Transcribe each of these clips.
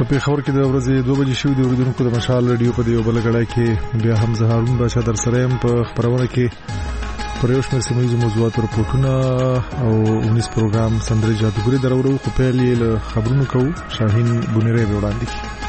په پیښور کې د ورځې 2 بجې شوې د اوریدونکو د مشال رادیو په دیو بل غړای کې بیا هم زهارون باشا در سره هم په خبرونه کې پر یو شمېر سیمه موضوعات رپورټونه او 19 پروګرام سندري جادوګری درورو خو په لیل خبرونه کوو شاهین بونیره وړاندې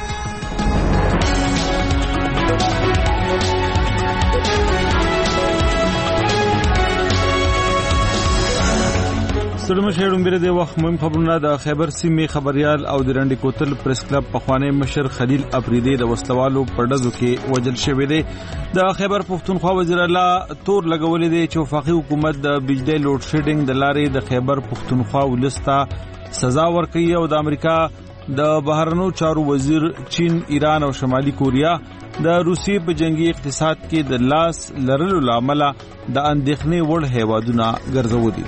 سلام شهرون بیره د وخت مهم خبرونه د خیبر سیمې خبريال او د رنډي کوتل پریس کلب پخوانی مشر خلیل افریدی د وسلوالو پردزو کې وجل شوی دی د خیبر پختونخوا وزیر الله تور لګولې دی چې وفاقي حکومت د بجلی لوډ شیډینګ د لارې د خیبر پختونخوا ولستا سزا ورکړي او د امریکا د بهرنیو چارو وزیر چین ایران او شمالي کوریا د روسیې په جنگي اقتصاد کې د لاس لرلو لامل د اندېښنې وړ هیوادونه ګرځولي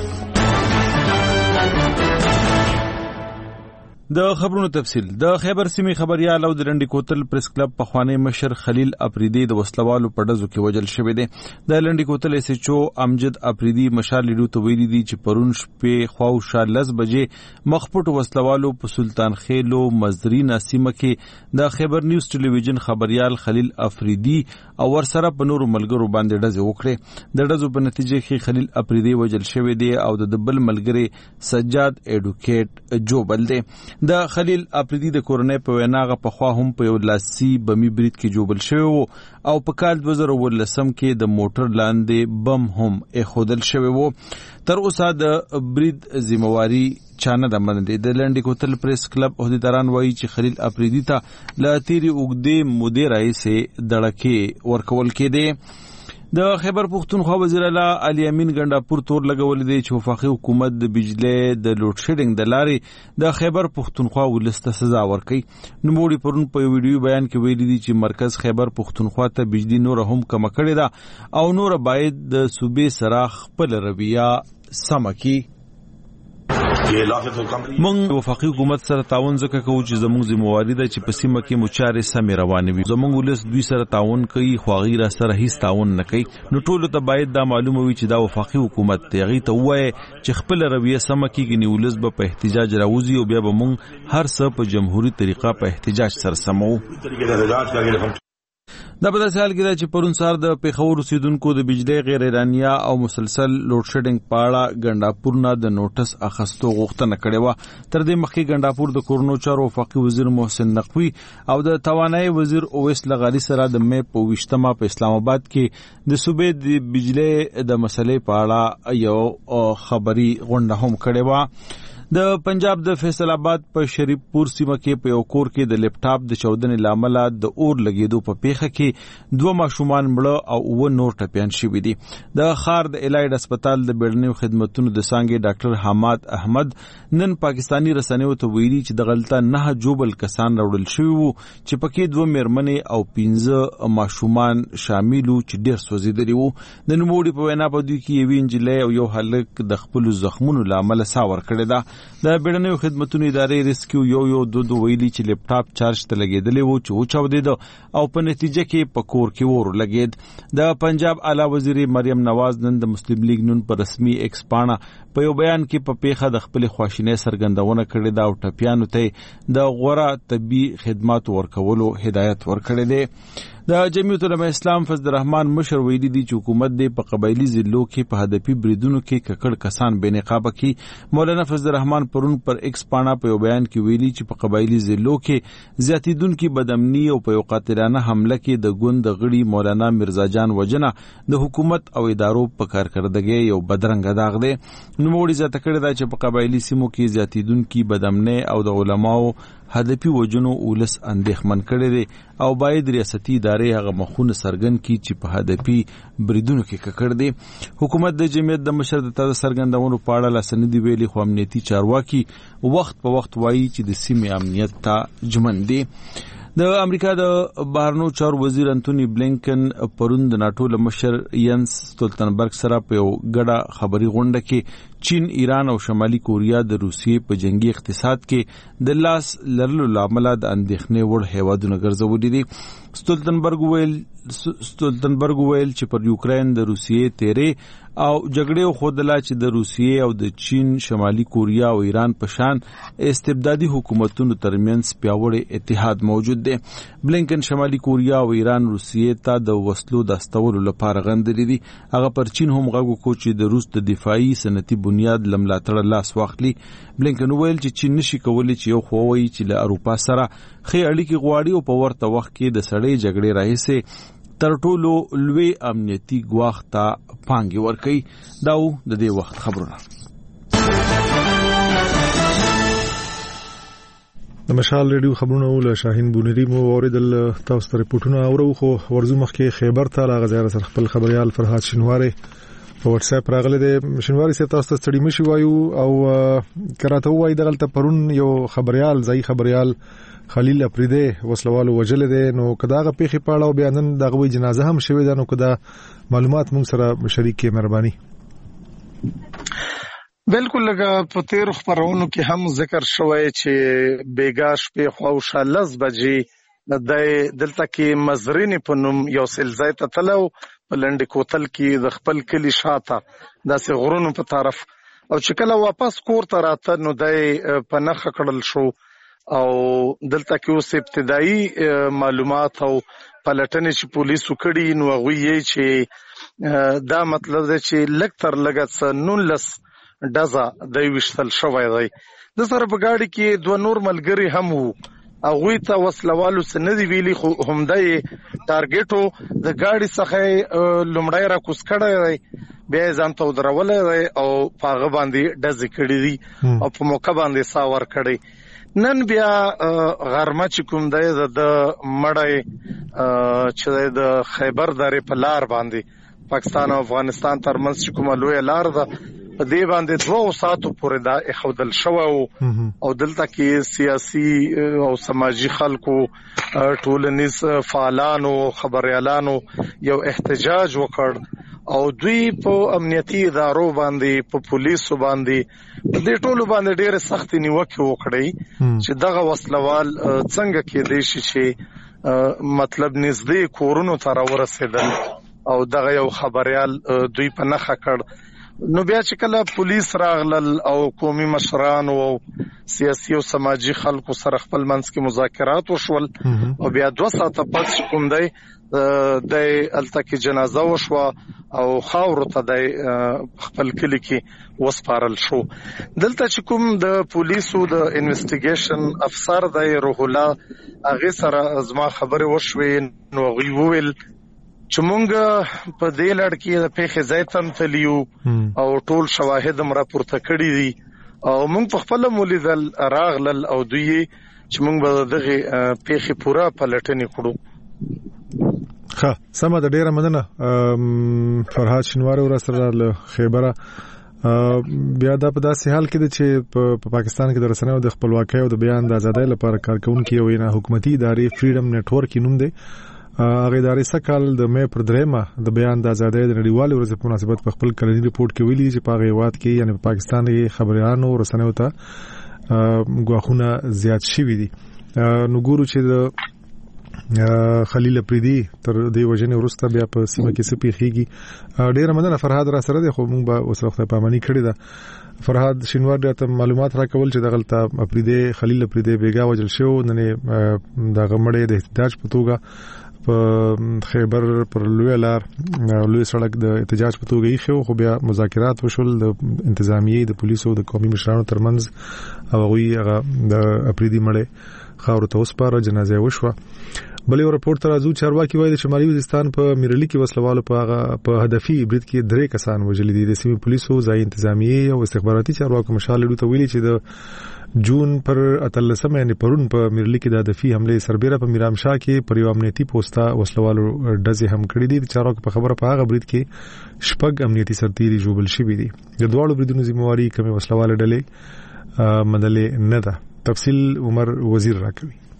د خبرونو تفصیل د خیبر سیمې خبريال او د رنډي کوتل پریس کلب پخوانی مشر خلیل افریدی د وسلوالو پردزو کې وجل شوی دی د لنډي کوتل اس ایچ او امجد افریدی مشال لیدو ته ویلي دي چې پرون شپې خواوشا 10 بجې مخپټ وسلوالو په سلطان خیلو مزری نسیمه کې د خیبر نیوز ټلویزیون خبريال خلیل افریدی او ورسره په نورو ملګرو باندې ډزې وکړې د ډزو په نتیجه کې خلیل افریدی وجل شوی دی او د بل ملګری سجاد ایډوکیټ جوبل دی د خلیل افریدی د کورنۍ په ویناغه په خوا هم په یو لاسي بمی برید کې جوبل شوی وو او په کال 2013 کې د موټر لاندې بم هم اخودل شوی وو تر اوسه د برید ذمہواری چانه د منډې د لنډي کوتل پریس کلب عہدیداران وایي چې خلیل افریدی ته لا تیری وګدې مودې راځي دړکې ورکول کېده د خیبر پختونخوا وزیر الله علي امین ګنداپور تور لګولې دی چې وفاقي حکومت د بجلی د لوډ شیډینګ د لارې د خیبر پختونخوا ولسته سزا ورکړي نوموړي پرون په ویډیو بیان کې ویلي دي چې مرکز خیبر پختونخوا ته بجلی نور هم کم کړي دا او نور باید د صوبې سره خپل رویه سم کړي مونږ وفاقي حکومت سره تعاون ځکه کوو چې زموږ ذمہواری ده چې په سیمه کې مچارې سمې روانې وي زموږ ولس دوی سره تعاون کوي خو غیر سره هیڅ تعاون نه کوي نو ټول ته باید دا معلومه وي چې دا وفاقي حکومت دی غي ته وایي چې خپل رویه سم کیږي ولس به په احتجاج راوځي او بیا به مونږ هر څه په جمهوریت طریقه په احتجاج سره سمو دا په داسې حال کې ده چې پرون سهار د پیښور اوسیدونکو د بجلی غیر اعلانیه او مسلسل لوډ شیډینګ په اړه ګنداپور نه د نوټس اخیستو غوښتنه کړې وه تر دې مخکې ګنداپور د کورونو چارو وفاقي وزیر محسن نقوي او د توانایي وزیر اویس لغاري سره د مې په 20 په اسلام آباد کې د صوبې د بجلی د مسلې په اړه یو خبري غونډه هم کړې وه د پنجاب د فیصل آباد په شریف پور سیمه کې په یو کور کې د لیپټاپ د چودنې لامل د اور لګیدو په پیښه کې 2 ماشومان مړه او 9 نور ټپيان شوي دي د خار د الایډ هسپتال د بیړنیو خدماتو د څنګه ډاکټر حماد احمد نن پاکستانی رسنیو ته ویلي چې د غلطه 9 جوبل کسان راوړل شوی وو چې پکې 2 میرمنې او 15 ماشومان شامل وو چې ډېر سوځیدلي وو د نوموړي په وینا په دوی کې یو انجلۍ او یو هلک د خپل زخمونو لامل ساور کړی دا د بیړنیو خدماتو ادارې ریسکیو یو دو ویلي چې لیپټاپ چارج ته لګیدلی وو چې وچاودید او په نتیجه کې په کور کې ور لګید د پنجاب اعلی وزیر مریم نواز نن د مسلم لیگ نون پر رسمي ایکس پاڼه په یو بیان کې په پیښه د خپل خواشینۍ سرګندونه کړې دا او ټپیانو ته د غوړه طبي خدمات ورکولو هدایت ورکړې ده د جمعیت العلماء اسلام فضل الرحمن مشر ویلي دي چې حکومت د په قبایلی ضلعو کې په هدفي بریدونو کې ککړ کسان بے نقابه کی مولانا فضل الرحمن پرون پر ایکس پاڼه په بیان کې ویلي چې په قبایلی ضلعو کې زیاتیدونکو بدامنی او په قاتلانه حمله کې د ګوند غړي مولانا مرزا جان وجنه د حکومت او ادارو په کارکړدګي یو بدرنګ داغ دی نوموړي ځکه کړی دا چې په قبایلی سیمو کې زیاتیدونکو بدامنی او د علماو هدفي وجنو ولس اندېښمن کړي دي او باید ریاستي ادارې هغه مخونه سرګن کی چې په هدفي بریدونو کې ککړ دي حکومت د جمعیت د مشر د تازه سرګندونو په اړه لاسندې ویلي خو امنیتي چارواکي وخت په وخت وایي چې د سیمې امنیت ته جمن دي د امریکا د بهرنیو چارو وزیر انټونی بلینکن پرون د ناتو مشر ینس ستولتنبرګ سره په یو غړه خبري غونډه کې چین، ایران او شمالي کوریا د روسیې په جنگي اقتصاد کې د لاس لرلو لامل د اندېښنې وړ هیوادونه ګرځولي دي. ستولتنبرګ ویل چې پر یوکرين د روسیې تیرې او جګړې خودلا چې د روسیې او د چین، شمالي کوریا او ایران په شان استبدادي حکومتونو ترمنځ پیاوړی اتحاد موجود دی. بلینکن شمالي کوریا او ایران روسیې ته د وسلو د استولو لپاره غندلي دي. هغه پر چین هم غږ وکړ چې د روس د دفاعي صنعتي بنیاد لملاتړ لاس واخلي. بلینکن ویل چې چین نشي کولی چې یو خووي چې له اروپا سره خې اړیکې غواړي او په ورته وخت کې د سړې جګړې راهیسې تر ټولو لوی امنیتي ګواښ ته پانګې ورکوي. دا د دې وخت خبرونه. د مشال ریډیو خبرونه ول شاهین بونری مو اوریدل. تاسو ته ریپورتونه اورو خو ورزو مخکې خیبر ته راغځار سره خپل خبريال فرحات شنواری په واتس اپ راغله. د شنواری سره تاسو ته ستړي مشي وایو او کراته وای دغلته پرون یو خبريال ځای خبريال خلیل اپریده وسلوالو وجل دي. نو کداغه پیخي پاړه او بیانن دغه جنازه هم شوی ده. نو کدا معلومات موږ سره شریک کې مهرباني. بالکل لکه په تیر خبرونو کې هم ذکر شوی چې بیګاش په خوښه لز بجې د دلته کې مزرین په نوم یو سلزای ته تلو په لنډ کوتل کې د خپل کلی شاته داسې غرونو په طرف او چې کله واپس کور ته راته نو د پنخ کړل شو او دلته کې اوس ابتدایي معلومات او پلټنې چې پولیسو کړي نو هغه یې چې دا مطلب دی چې لکتر لګت 19 ډزا د وشتل شوی دی. د سره په گاډي کې دوه نور ملګری هم وو. هغه ته وسلوالو سندې ویلي خو همدای ټارګټو د گاډي څخه لومړی را کوس کړی دی بیا ځان ته درولې او پاغه باندې ډز کړی دی او په موقع باندې ساور کړی. نن بیا غرمه چې کوم دی د مړی چې د خیبر درې په لار باندې پاکستان او افغانستان ترمنځ چې کومه لوی لار ده په دې باندې 2 ساعتو پورې دا اخودل شو او دلته کې سیاسي او سماجی خلکو ټولنیز فعالانو خبريالانو یو احتجاج وکړ او دوی په امنیتي ادارو باندې په پولیسو باندې په دې ټولو باندې ډېر سخت نیوکه وکړي چې دغه وسلوال څنګه کې دی چې مطلب نږدې کورونو ته ورسېدل او دغه یو خبريال دوی په نخښه کړ. نو بیا چې کله پولیس راغلل او قومي مشران او سیاسي او سماجی خلکو سره خپل منځ کې مذاکرات وشول او بیا 2 ساعته پس کوم دی د التکی جنازه وشو او خاور ته د خپل کلی کې وسپارل شو. دلته چې کوم د پولیسو د انویسټیګیشن افسر د روح الله هغه سره زما خبره وشوي نو غي ویل چې مونږ په دې لړ کې د پیښې زیتم تلیو او ټول شواهد مر پورته کړی دي او مونږ په خپل مولیدل راغلل او دوی چې مونږ به دغه پیښې پورا پلټنې کړو. ښه سم د ډیره مننه فرحات شنواری ور سره له خیبره. بیا دا په داسې حال کې چې په پاکستان کې د رسنیو د خپلواکۍ او د بیان د ازادۍ لپاره کارکونکو یو نه حکومتي ادارې فریډم نتورک نوم دی. هغه ادارې سکهال د مې پر 3 د بیان د ازادۍ د نړیوالې ورځې په مناسبت په خپل کلنی ریپورت کې ویلي چې په هغه وخت کې یعنی په پاکستان کې خبريالانو رسنیو ته ګواښونه زیات شوي دي. نو ګورو چې د خلیل اپریدي تر دې وجنې ورسته بیا په سیمه کې سپیخيږي. ډیره مننه فرهاد را سره دی خو موږ به اوس وخت پامانی کړی ده. فرهاد شینوار ته معلومات راکول چې دغلطه اپریدي خلیل اپریدي بیګا وجل شو نن د غمړې د احتجاج په توګه په خیبر پر لوی لار لوی سړک د احتجاج په توګه یې خو بیا مذاکرات وشول د انتظامیه د پولیسو د قومي مشرانو ترمنځ او هغه د اپریدي مړې خاور ته وسپاره جنازه وشوه. بلې رپورت راځو چارواکي وایي چې شمالي وزیرستان په میرلی کې وسلوالو په هدفي برید کې 3 کسان وژل دي. د سیمې پولیسو ځای انتظامیه او استخباراتي چارواکو مشال لري ته ویلي چې د جون پر 13 یعنی پرون په میرلی کې د هدفي حمله سربېره په میرامشاه کې پر یو امنیتي پوسټا وسلوالو ډزې هم کړې دي. چارواکو په خبره په هغه برید کې شپږ امنیتي سرتیري جوړل شوي دي. د دوړو بریدونو ذمہواری کومه وسلواله ډلې مدلې نه ده. تفصیل عمر وزیر راکوي.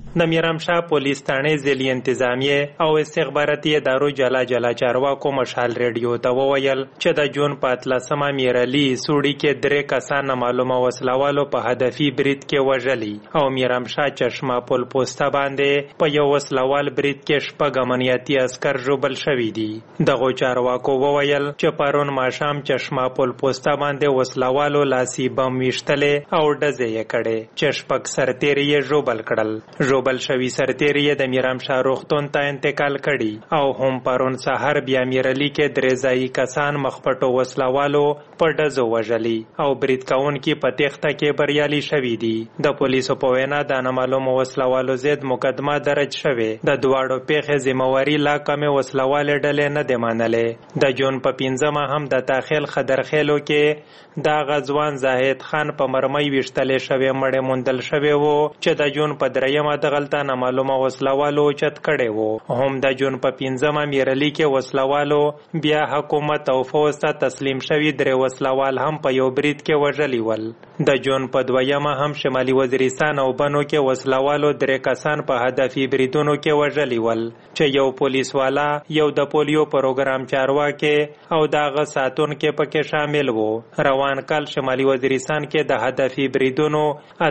د میرامشاه پولیس تھانې ضلعي انتظامیه او استخباراتي ادارو جلا چارواکو مشال ریډیو ته وویل چې د جون په 13 میرالي سوړي کې 3 کسان معلومه وسلوالو په هدفي برید کې وژلي او میرامشاه چشمه پل پوسټه باندې په یو وسلوال برید کې 6 امنیتي عسكر ژوبل شوي دي. دغه چارواکو وویل چې پرون ماښام چشمه پل پوسټه باندې وسلوالو لاسي بم ویشتلې او ډزې یې کړې چې 6 سرتیري یې ژوبل کړل. ژوبل شوي سرتیري یې د میرامشاه روغتون ته انتقال کړي او هم پرون سحر بیا میرالي کې 3 ځایي کسان مخپټو وسلوالو په ډزو وژلي او برید کوونکي په تېښته کې بریالي شوي دي. د پولیسو په وینا د نامعلومو وسلوالو ضد مقدمه درج شوې. د دواړو پیښې ذمہواري لا کمې وسلوالې ډلې نه دي منلې. د جون په 15 هم د تاخیل خدرخیلو کې د غزوان زاهد خان په مرمۍ ویشتلې شوې مړې موندل شوې وو چې د جون په 3 دغلته نامعلومه وسلوالو چت کړي وو. هم د جون په 15 میرالي کې وسلوالو بیا حکومت او فوج ته تسلیم شوي 3 وسلوال هم په یو برید کې وژلي ول. د جون په 2 هم شمالي وزیرستان او بنو کې وسلوالو 3 کسان په هدفي بریدونو کې وژلي ول چې یو پولیس والا، یو د پولیو پروګرام چارواکي او دغه ساتونکي پکې شامل وو. روان کال شمالي وزیرستان کې د هدفي بریدونو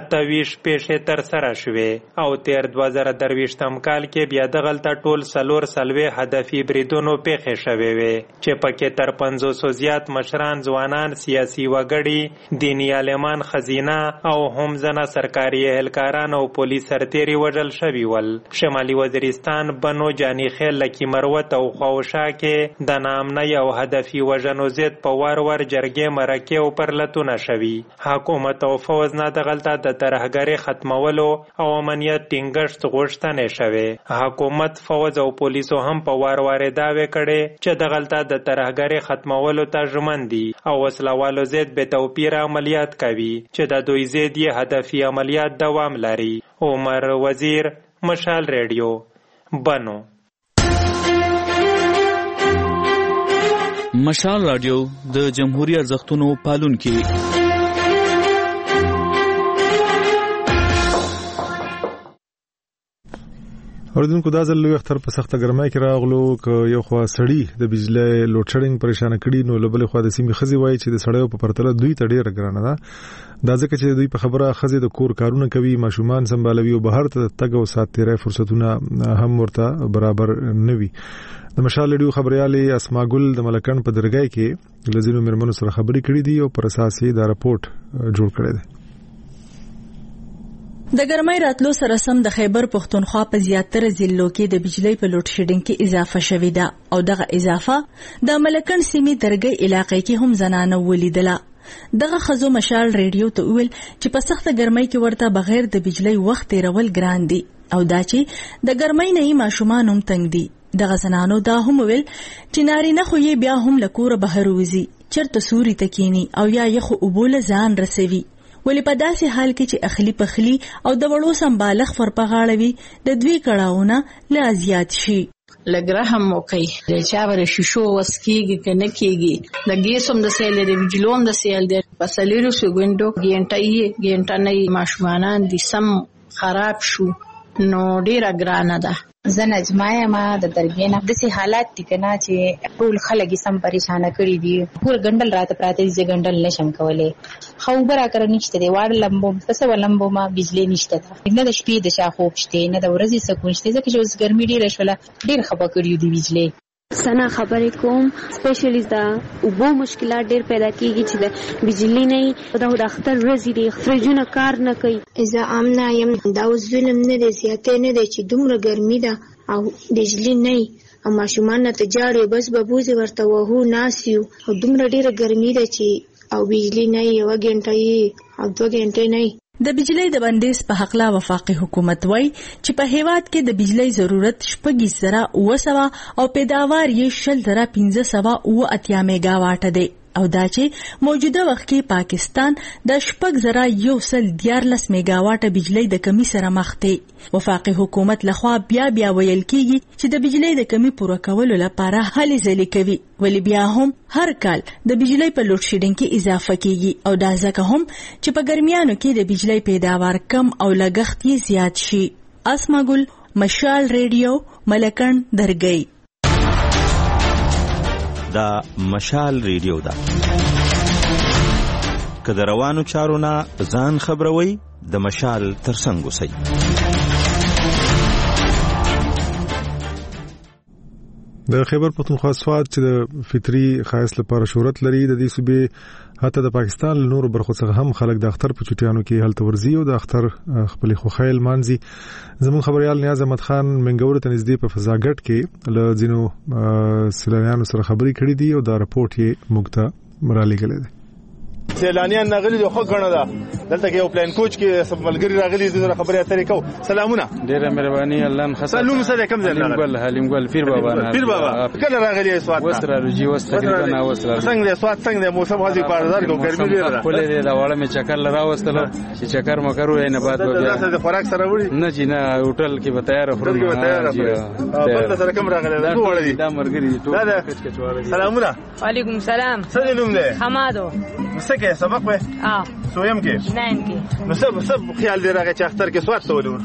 28 پیښې تر سره شوې او تیر 2023 کال کې بیا دغلته ټول 4 هدفي بریدونو پیښې شوې وې چې پکې تر 500 زیات مشران، ځوانان، سیاسي وګړي، دیني عالمان، خزینه او هم ځنه سرکاري اهلکاران او پولیس سرتیري وژل شوي ول. شمالي وزیرستان، بنو، جاني خیل، لکی مروت او خواوشا کې د ناامنۍ او هدفي وژنو ضد په وار جرګې مرکې او پرلتونه شوي. حکومت او فوج نه دغلته د ترهګرۍ ختمولو او امنیت ټینګښت غوښتنې شوې. حکومت، فوج او پولیسو هم په وار دعوې کړې چې دغلته د ترهګرۍ ختمولو ته ژمن دي او وسلوالو ضد بې توپیره عملیات کوي چې د دوی ضد یې هدفي عملیات دوام لري. عمر وزیر، مشال ریډیو، بنو. مشال رادیو د جمهوریت ارزښتونو پالونکي. اوردونکو دا ځل لوی اختر په سخته ګرمۍ کې راغلو ک یو خوا سړی د بجلی لوډ شیډینګ پریشان کړي نو لبل خو د سیمې خزي وای چې د سړیو په پرتله دوی ته ډیره ګرانه ده. دا ځکه چې دوی په خبره خزي د کور کارونه کوي، ماشومان سمبالوي او بهر ته تګ او سات تیرې فرصتونه هم ورته برابر نه وي. د مشال ریډیو خبريالي اسما ګل د ملکن په درګای کې لزینو مرمنو سره خبري کړې دي او پر اساس یې دا رپورت جوړ کړی دی. د ګرمۍ راتلو سره سم د خیبر پښتونخوا په زیاتره ضلعو کې د بجلی په لوډ شیډینګ کې اضافه شوې ده او دغه اضافه د ملکن سیمې درګۍ علاقې کې هم زنانه ولیدله. دغه خزو مشال ریډیو ته ویل چې په سخته ګرمۍ کې ورته بغیر د بجلی وخت تیرول ګران دي او دا چې د ګرمۍ نه ماشومان هم تنګ دي. دغه زنانو دا هم ویل چې نارینه خو یې بیا هم لکوره بهر وځي، چرته سوري تکینی او یا یخ او بول ځان رسوي. ولی په داسې حال کې چې اخلي پخلي او د وړو سمبالغ فرپغاړوي د دوی کړهونه لا زیات شي. لګره هم موقع د چاور شیشو وسکیږي کنه کیږي د ګیسوم د سیل د ویجلوم د سیل د پسلیرو سګوندو ګینټه نه ماشومان دي سم خراب شو نو ډیره ګرانه ده. زه نجمای ما د درګینه د سي حالات دي کنه چې ټول خلک سم پریشان کړي دي. پور ګندل رات پراته دي ګندل نشم کولای. خو برا کړ نشته دی وړ لمبو پس ولمبو ما بجلی نشته نه د شپې د شا خوب شته نه د ورځې سکون شته ځکه چې اوس ګرمي ډیره شوله ډیر خپه کړیو دی بجلی. سنا خبرې کوم سپیشلی دا وبو مشکلات ډیر پیدا کیږي چې د بجلی نه د اختر ورځې دی فرجونه کار نه کوي. اذا امنا یم دا ظلم نه دی زیاته نه دی چې دومره ګرمي ده او بجلی نه او ماشومان ته جاړي بس ببوزي ورته وهو ناسیو او دومره ډیره ګرمي ده چې او بجلی نه یو غنټه او 2 غنټه نه. د بجلی د بندیز په حق لا وفاقي حکومت وای چې په هیواد کې د بجلی ضرورت 6,900 او پیداوار یې 15,580 میگاواټ دی او دا چې موجوده وخت کې پاکستان د 6,114 میگاواټ بجلی د کمی سره مخ دی. وفاقي حکومت لخوا بیا ویل کیږي چې د بجلی د کمی پوره کولو لپاره هلې ځلې کوي ولی بیا هم هر کال د بجلی په لوډ شیډینګ کې اضافه کیږي او دا ځکه هم چې په ګرمیانو کې د بجلی پیداوار کم او لګښت یې زیات شي. اسماګل، مشال ریډیو، ملکن درگئی. دا مشال ریډیو دا که د روانو چارو نه ځان خبروي د مشال ترڅنګ اوسئ. د خیبر پختونخوا سواد چې د فطري خاص لپاره شهرت لري، د دې صوبې حتی د پاکستان له نورو برخو څخه هم خلک د اختر په چټیانو کې هلته ورځي او د اختر خپل خوخیل مانځي. زموږ خبريال نیاز احمد خان منګور ته نږدې په فضاګټ کې له ځینو سیلانیانو سره خبرې کړې دي او دا رپورټ یې موږ ته مرالېږلی دی. سیلانیان راغلي دي خو غنه ده دلته کې یو پلان کوچ کې سب ملګری راغلي دي سره خبرې اترې کو. سلامونه، ډیره مهرباني، الله خاصه. سلام سره کوم ځای راغلی؟ حلیم ګل پیر بابا. پیر بابا کله راغلی سوات؟ وستر رجی وستر تقریبا وستر. څنګه سوات څنګه موسم هدي پاردار کو ګرمي ډیره ده. کولې دا واړه می چکر لراوستلو چې چکر مکرو نه بعد بیا د خوراک سره وړي نه چې نه هوټل کې به تیار خورو. بل سره کوم راغلی؟ دا وړي دا مرګري ټول کچ کچ وړي. سلامونه. وعلیکم السلام. څه نوم دی؟ حمادو. سکه سبق وې سویم کې 9 کې نو سب خیال دی راغی چې اختر کې سوات ته ولور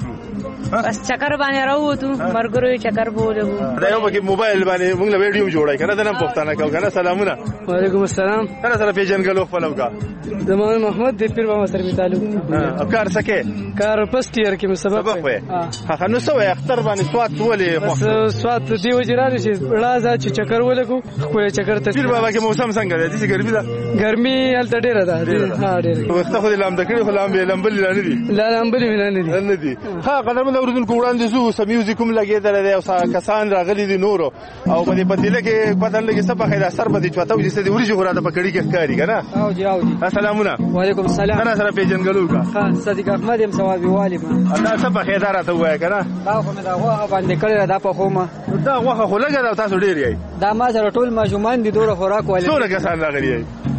بس چکر باندې راووتو مرګرو چکر بوله دا یو کې موبایل باندې موږ له ویډیو جوړای کنه دا نن پښتانه کو کنه. سلامونه. وعلیکم السلام. تاسو سره پیژن غلو خپلو کا زمان محمد د پیر بابا سره تعلق افکار سکه کار پست یې کې سبق وې هغه نو سو اختر باندې سوات ولې بس سوات دی وجراره چې راځه چې چکر ولګو خو چکر ته پیر بابا کې موسم څنګه دی چې ګرمي ده؟ ګرمي هلته ډیره ده. ها ډیره وخت خو د لام د کړي خو لامبل نه دي. لا لامبل نه دي. ها قدم د اوردونکو وړاندې زو سم میوزیک هم لګیدل دی او کسان راغلي دي نورو او په دې پتیله کې بدل لګي سبا خیر اثر به دي چاته وځي چې ورجه غراده پکړی کې ښکاری کنه. او جی السلامونه. وعلیکم السلام. انا سره پیجنګلو کا ها صدیق احمد هم ثوابي والي ما الله سبا خیر راته وای کنه. دا خو مې دا غوخه باندې کړی دا په خومه دا غوخه خو لګا دا تاسو ډیر یې دا ما سره ټول ماجومان دي دوره خوراک والي څوره کسان راغلي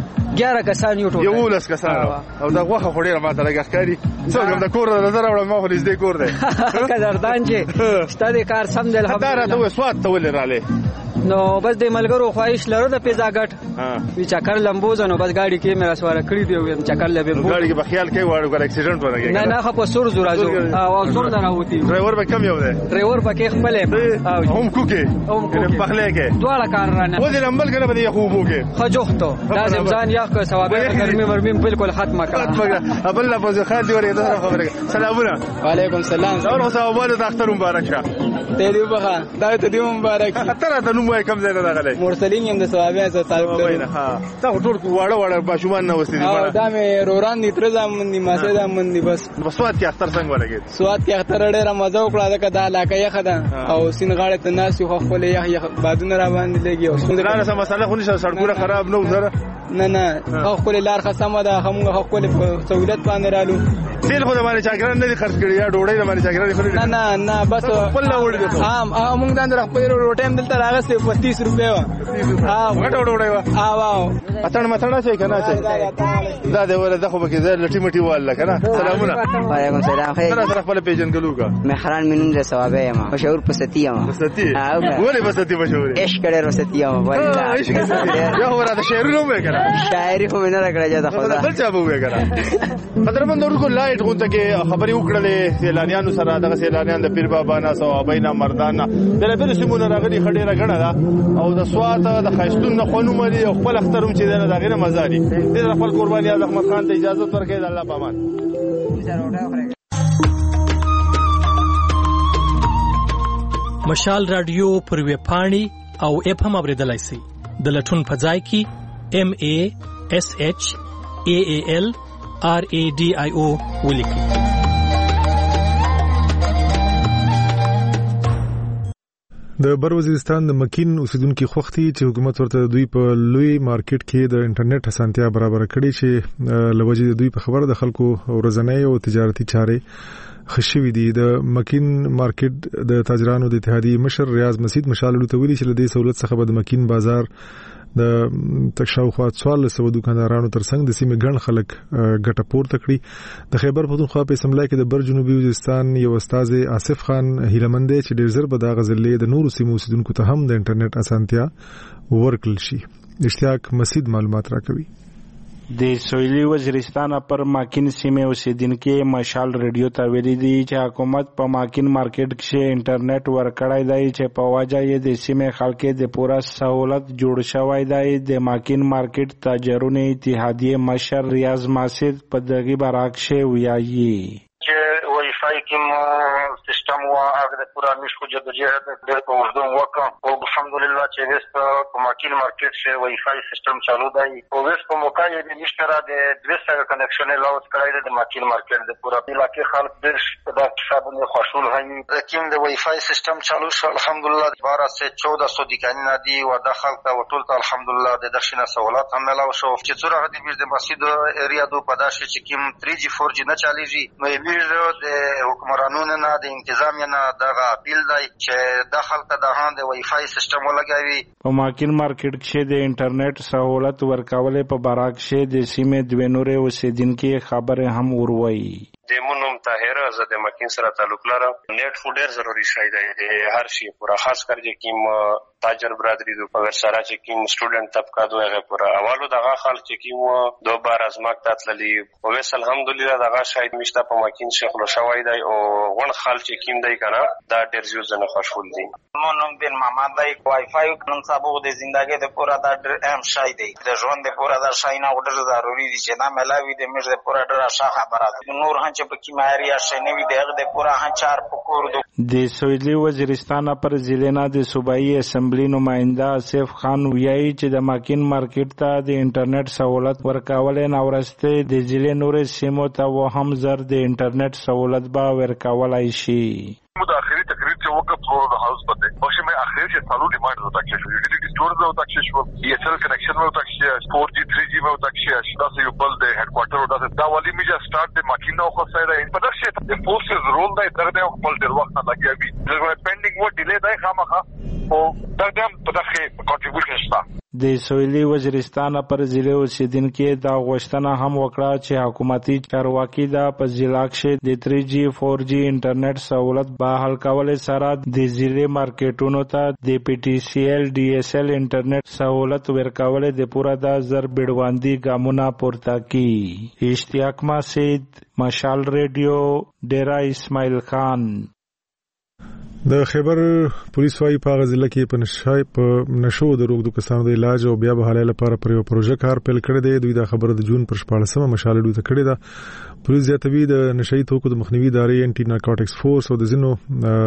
11 کسان یو ټول 11 کسان او دا غوخه خو ډیره ماته لګا ښکاری. څنګه د کور نظر وړم ما خو دې کور دی قدردان چې ستاسو کار سم دی الحمدلله. دا راته سوات ته ولې رااله نو بس د ملګرو خواهش لرو د پیزا ګټ وی چکر لمبوزه نو بس گاډي کې مې رسواره کړی دی چکر لبه گاډي کې بخیال کې واړو ګر اکسیډنټ ورغی نه نه خو په سور زورا او سور دراوتی ډرایور به کم یو دی ډرایور پکې خپل هم کوکه بخله کې دواړه کار رانه و دې لمبل کنه به خوبو کې خجوخته لازم ځان یاخ ثواب ګرمي ورمي بالکل ختمه کړه ابل لا پوز خان دی ورې دا خبره. سلامونه. وعلیکم السلام. او ثوابونه د اختر مبارک شه ته دې بخا دا ته دې مبارک تر ته نو کوم ځای راغلی مرسلین هم د ثوابه سره تعلق لري. ها تا ټول واړه باشومان نه وستې دي دا مې روران دي تر زمون دي ماسه زمون دي بس سوات کې اختر څنګه ولګي؟ سوات کې اختر ډېر مزه وکړه دا کدا علاقه یې خدا او سین غاړه ته ناس خو خپل یې بادونه را باندې لګي او څنګه سم مسله خو نشه سړکونه خراب نه وزره نه خپل لار خصمه ده همغه خپل سہولت باندې رالو تیل خو د باندې چاګران نه خرڅ کړی یا ډوډۍ نه باندې چاګران خرڅ نه بس خپل وړي دي موږ د اندر خپل روټیم دلته راغسته 30 روپیا غټه ډوډۍ وا اتن متنه شي کنه دا د ولدا خو بکې زه لټی مټی واله کنه. سلامونه. وعلیکم السلام. خیر سره خپل پیژنګلو کا مهران مينون د ثوابه ما مشهور پستی ما پستی ولې پستی مشهور عشق کړه پستی ما والله عشق یو ورته شعرونه مې کړه شاعري خو نه راکړه دا خدا بل چا وې کړه قدرمنو کو لایټ غونته کې خبري وکړلې سیلانیانو سره دغه سیلانیان د پیر بابا نه ثوابینا مردانه د لبل سیمونه راغلي خډيره غړه دا او د سوات د خیستون نه خونو ملي او خپل اختروم چې دا غیر مزاري دې خپل قرباني احمد خان ته اجازه ورکړي د الله پامان. مشال رادیو پر وی پاڼي او اپ هم اوریدلای شي د لټون فضای کی MASHALRADIO ولیکي. د بر وزیرستان د مکین اوسیدونکو خوختي چې حکومت ورته دوی په لوی مارکیټ کې د انټرنیټ اسانتیا برابر کړي چې لوجې دوی په خبره د خلکو ورځنۍ او تجارتي چارې خشوي دي. د مکین مارکیټ د تاجرانو د اتحادیې مشر ریاض مسعود مشاللو ته ویلي چې له دې سہولت څخه به د مکین بازار د تشاوخوا 1400 دکاندارانو ترڅنګ د سیمې ګڼ خلک ګټه پورته کړي. د خیبر پختونخوا په اسمبلی کې د بر جنوبي وزیرستان یو استاد آصف خان هیلمند چې ډیر زر به د غزلې د نورو سیمو اوسیدونکو ته هم د انټرنیټ اسانتیا ورکړل شي. اشتیاق مسعود معلومات راکوي. د سویلي وزیرستان پر ماکین سیمه اوسیدونکو مشال ریډیو ته ویلي دي چې حکومت په ماکین مارکیټ کې انټرنیټ ورکړی دی چې په وجه یې د سیمه خلک د پوره سہولت جوړ شوی دی. د ماکین مارکیټ تاجرونو اتحادیه مشر ریاض ماسد په دغه براکشه ویایي چې وای فای کې سیستم وا هغه د پورا مشکو جدوجہد د پوزدون وکم او الحمدلله چې وست په ماکین مارکیټ شه وای فای سیستم چالو دی او وست په موقع یې نشتره د 200 کنیکشن لاوت کړی د ماکین مارکیټ د پورا علاقې خلک د دا حسابونه خوشحال هي کوم د وای فای سیستم چالو شو الحمدلله 12 سے 1400 دکانونه دي او د خلک ته ټول ته الحمدلله د دښینه سہولت هم ملاو شو چې څوره د بیز د مسجد ایریا دو پداشه چې کوم 3G 4G نه چاليږي نو د حکمرانونو نه د انتظامیه نه دغه اپیل دی چې داخل ته د هاند وای فای سیستم ولګوي. په ماکین مارکیټ کې د انټرنیټ سہولت ورکولې په براکشه د سیمې دوه نورې اوسیدونکو خبره هم وروي. د مونږ طاهر زه د ماکین سره تعلق لرم. نیټ فو ډیر ضروری شی دی د هر شي پورا خاص کر چې کیم تاجر برادری دو پغیر سره چې کیم سټوډنټ طبقه دوه پورا اولو دغه خلک چې کیم دو بار ازماک تاتللی او وس الحمدلله دغه شاید مشته په ماکین شیخ لو شوای دی او ون خل چې کیم دی کنه دا ډیر زیات زنه خوشحال دي. مونږ بن محمد دی وای فای نن سبا د ژوندۍ د پورا د اهم شای دی د ژوند د پورا د شای نه ډیر ضروری دي چې دا ملاوي د مر د پورا ډیر ښه خبره ده. نور چې په کیماري شنوي دغه د پورا هنچار پکور د سویلي وزیرستان پر ضلع نه د صوبایي اسمبلی نماینده آصف خان ویایي چې د ماکین مارکیټ ته د انټرنیټ سہولت ورکول نه ورسته د ضلع نورې سیمو ته و هم زر د انټرنیټ سہولت به ورکولای شي. متأخري تقرير چې وقت فور د هاوس پته او چې مې اخر چې تعلق ډیماند وتا کې شو یوټیلیټي سٹورز وتا کې شو DSL کنیکشن وتا کې 4G 3G وتا کې دا چې یو بل د هډ کوارټر دا والی میجا سٹارټ د ماکینو خو سره ان په دغه چې د پوسټ رول دی درته خپل ډیر وخت نه لګیږي د پینډینګ و ډیلی دی خامخا او دا هم په دغه کنټریبیوشن شته. د سویلي وزیرستان پر ضلع اوسیدونکو دا غوښتنه هم وکړه چې حکومتي چارواکي دا په ضلع کې د 3G 4G انټرنیټ سہولت بحال کول سره د ضلع مارکیټونو ته د PTCL DSL انټرنیټ سہولت ورکول د پورا د زر بیړواندي ګامونه پورته کی. اشتیاق ماسد مشال ریډیو ډیرا اسماعیل خان. د خیبر پولیس وايي په غزله کې په نشو د روغ د کسانو د علاج او بیا بحالۍ لپاره پر یو پروژه کار پیل کړی دی. دوی دا خبره د جون پر 14مه مشال ډو ته کړی ده. پولیس زیاتوي د نشئی توکو د مخنیوي ادارې انټي نارکوټکس فورس او د زینو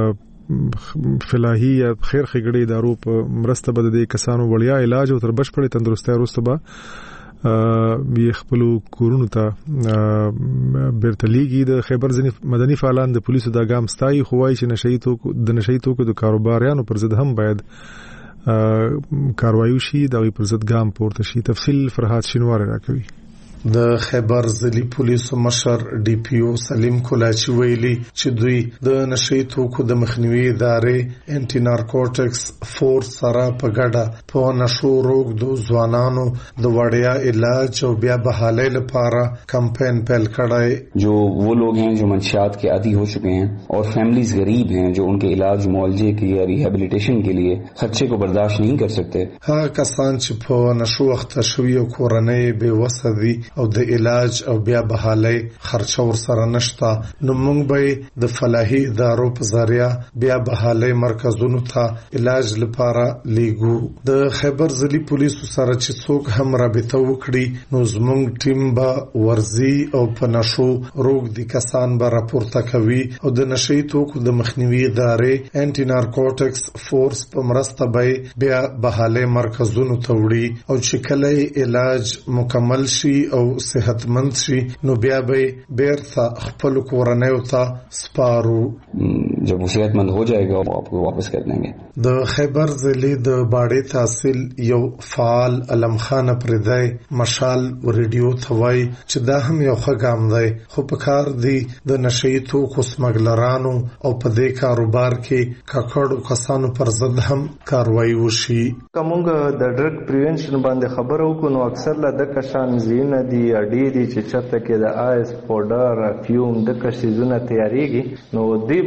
فلاحي یا خیر خګړې ادارو په مرسته بد د کسانو وړیا علاج او تر بشپړې تندرستۍ وروسته به بیا خپل کورونو ته برتلېږي. د خیبر ځینې مدني فعالان د پولیسو د ګام ستایي خو وايي چې نشئی توکو د کاروباریانو پر ضد هم باید کاروایی شي د پر ضد ګام پورته شي. تفصیل فرحات شینوار راکوي. د خیبر ضلعي پولیسو مشر DPO سلیم کولاچي ویلي چې دوی د نشئی توکو د مخنیوي ادارې انټي نارکوټکس فورس سره په ګډه په نشو روغ د ځوانانو د وړیا علاج او بیا بحالۍ لپاره کمپین پیل کړای. جو وہ لوگ ہیں جو منشیات کے عادی ہو چکے ہیں اور فیملیز غریب ہیں جو ان کے علاج معالجے کی یا ریہیبلیٹیشن کے لیے خرچے کو برداشت نہیں کر سکتے. هغه کسان چې په نشو اخته شوي او کورنۍ بې وسه دي او د علاج او بیا بحالۍ خرچه ورسره نشته نو موږ به د فلاحي ادارو په ذریعہ بیا بحالۍ مرکزونو ته علاج لپاره لیږو. د خیبر ضلعي پولیسو سره چې څوک هم رابطه وکړي نو زموږ ټیم به ورزي او په نشو روغ دي کسان به راپورته کوي او د نشئی توکو د مخنیوي ادارې انټي نارکوټکس فورس په مرسته به بیا بحالۍ مرکزونو ته وړي او چې کله علاج مکمل شي او صحتمند شي نو بیا به بیرته خپل کورنۍ ته سپارو. جب وہ صحت مند ہو جائے گا آپ کو واپس کر دیں گے. د خیبر ضلع د باړې تحصیل یو فعال علم خان پردای مشال ریډیو ته وایي چې دا هم یو ښه ګام دی خو په کار دی د نشئی توکو سمګلرانو او په دې کاروبار کې ککړو کسانو پر ضد هم کاروایی وشي. کومګه د ډرګ پریونشن باندې خبرو کو نو اکثر لا د کشان زینه دی اډې دي چې چرته کې د آیس پاوډر افیوم د کشیزونه تیاریږي نو دې باندې چې